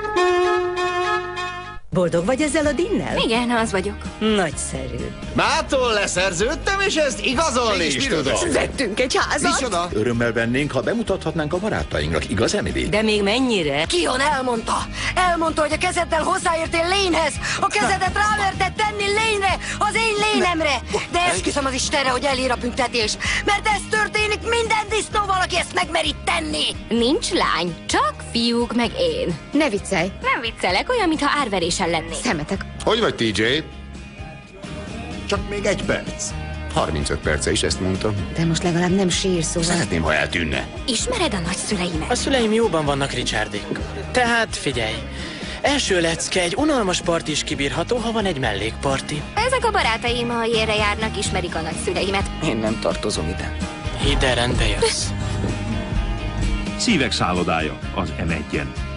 Boldog vagy ezzel a dinnel? Igen, az vagyok. Nagyszerű. Mától leszerződtem, és ezt igazolni is tudom. Vettünk egy házat. Micsoda? Örömmel vennénk, ha bemutathatnánk a barátainknak, igaz, Emily? De még mennyire? Kion elmondta! Elmondta, hogy a kezeddel hozzáértél Lanehez! A kezedet ráverted tenni Lane-re, az én Lane-emre! De esküszöm az Istenre, hogy elér a büntetés, mert ez történik minden disznóval, aki ezt megmeri tenni! Nincs lány, csak fiúk meg én. Ne viccelj! Nem viccelek, olyan, mintha árverésen lennék. Szemetek. Hogy vagy, té jé? Csak még egy perc. harmincöt perce is ezt mondtam. De most legalább nem sír, szóval... Szeretném, ha eltűnne. Ismered a nagyszüleimet? A szüleim jóban vannak, Richardék. Tehát figyelj, első lecke, egy unalmas parti is kibírható, ha van egy mellékparti. Ezek a barátaim, ha ilyenre járnak, ismerik a nagyszüleimet. Én nem tartozom ide. Hidd el, rendbe jössz. Szívek szállodája az em egyen.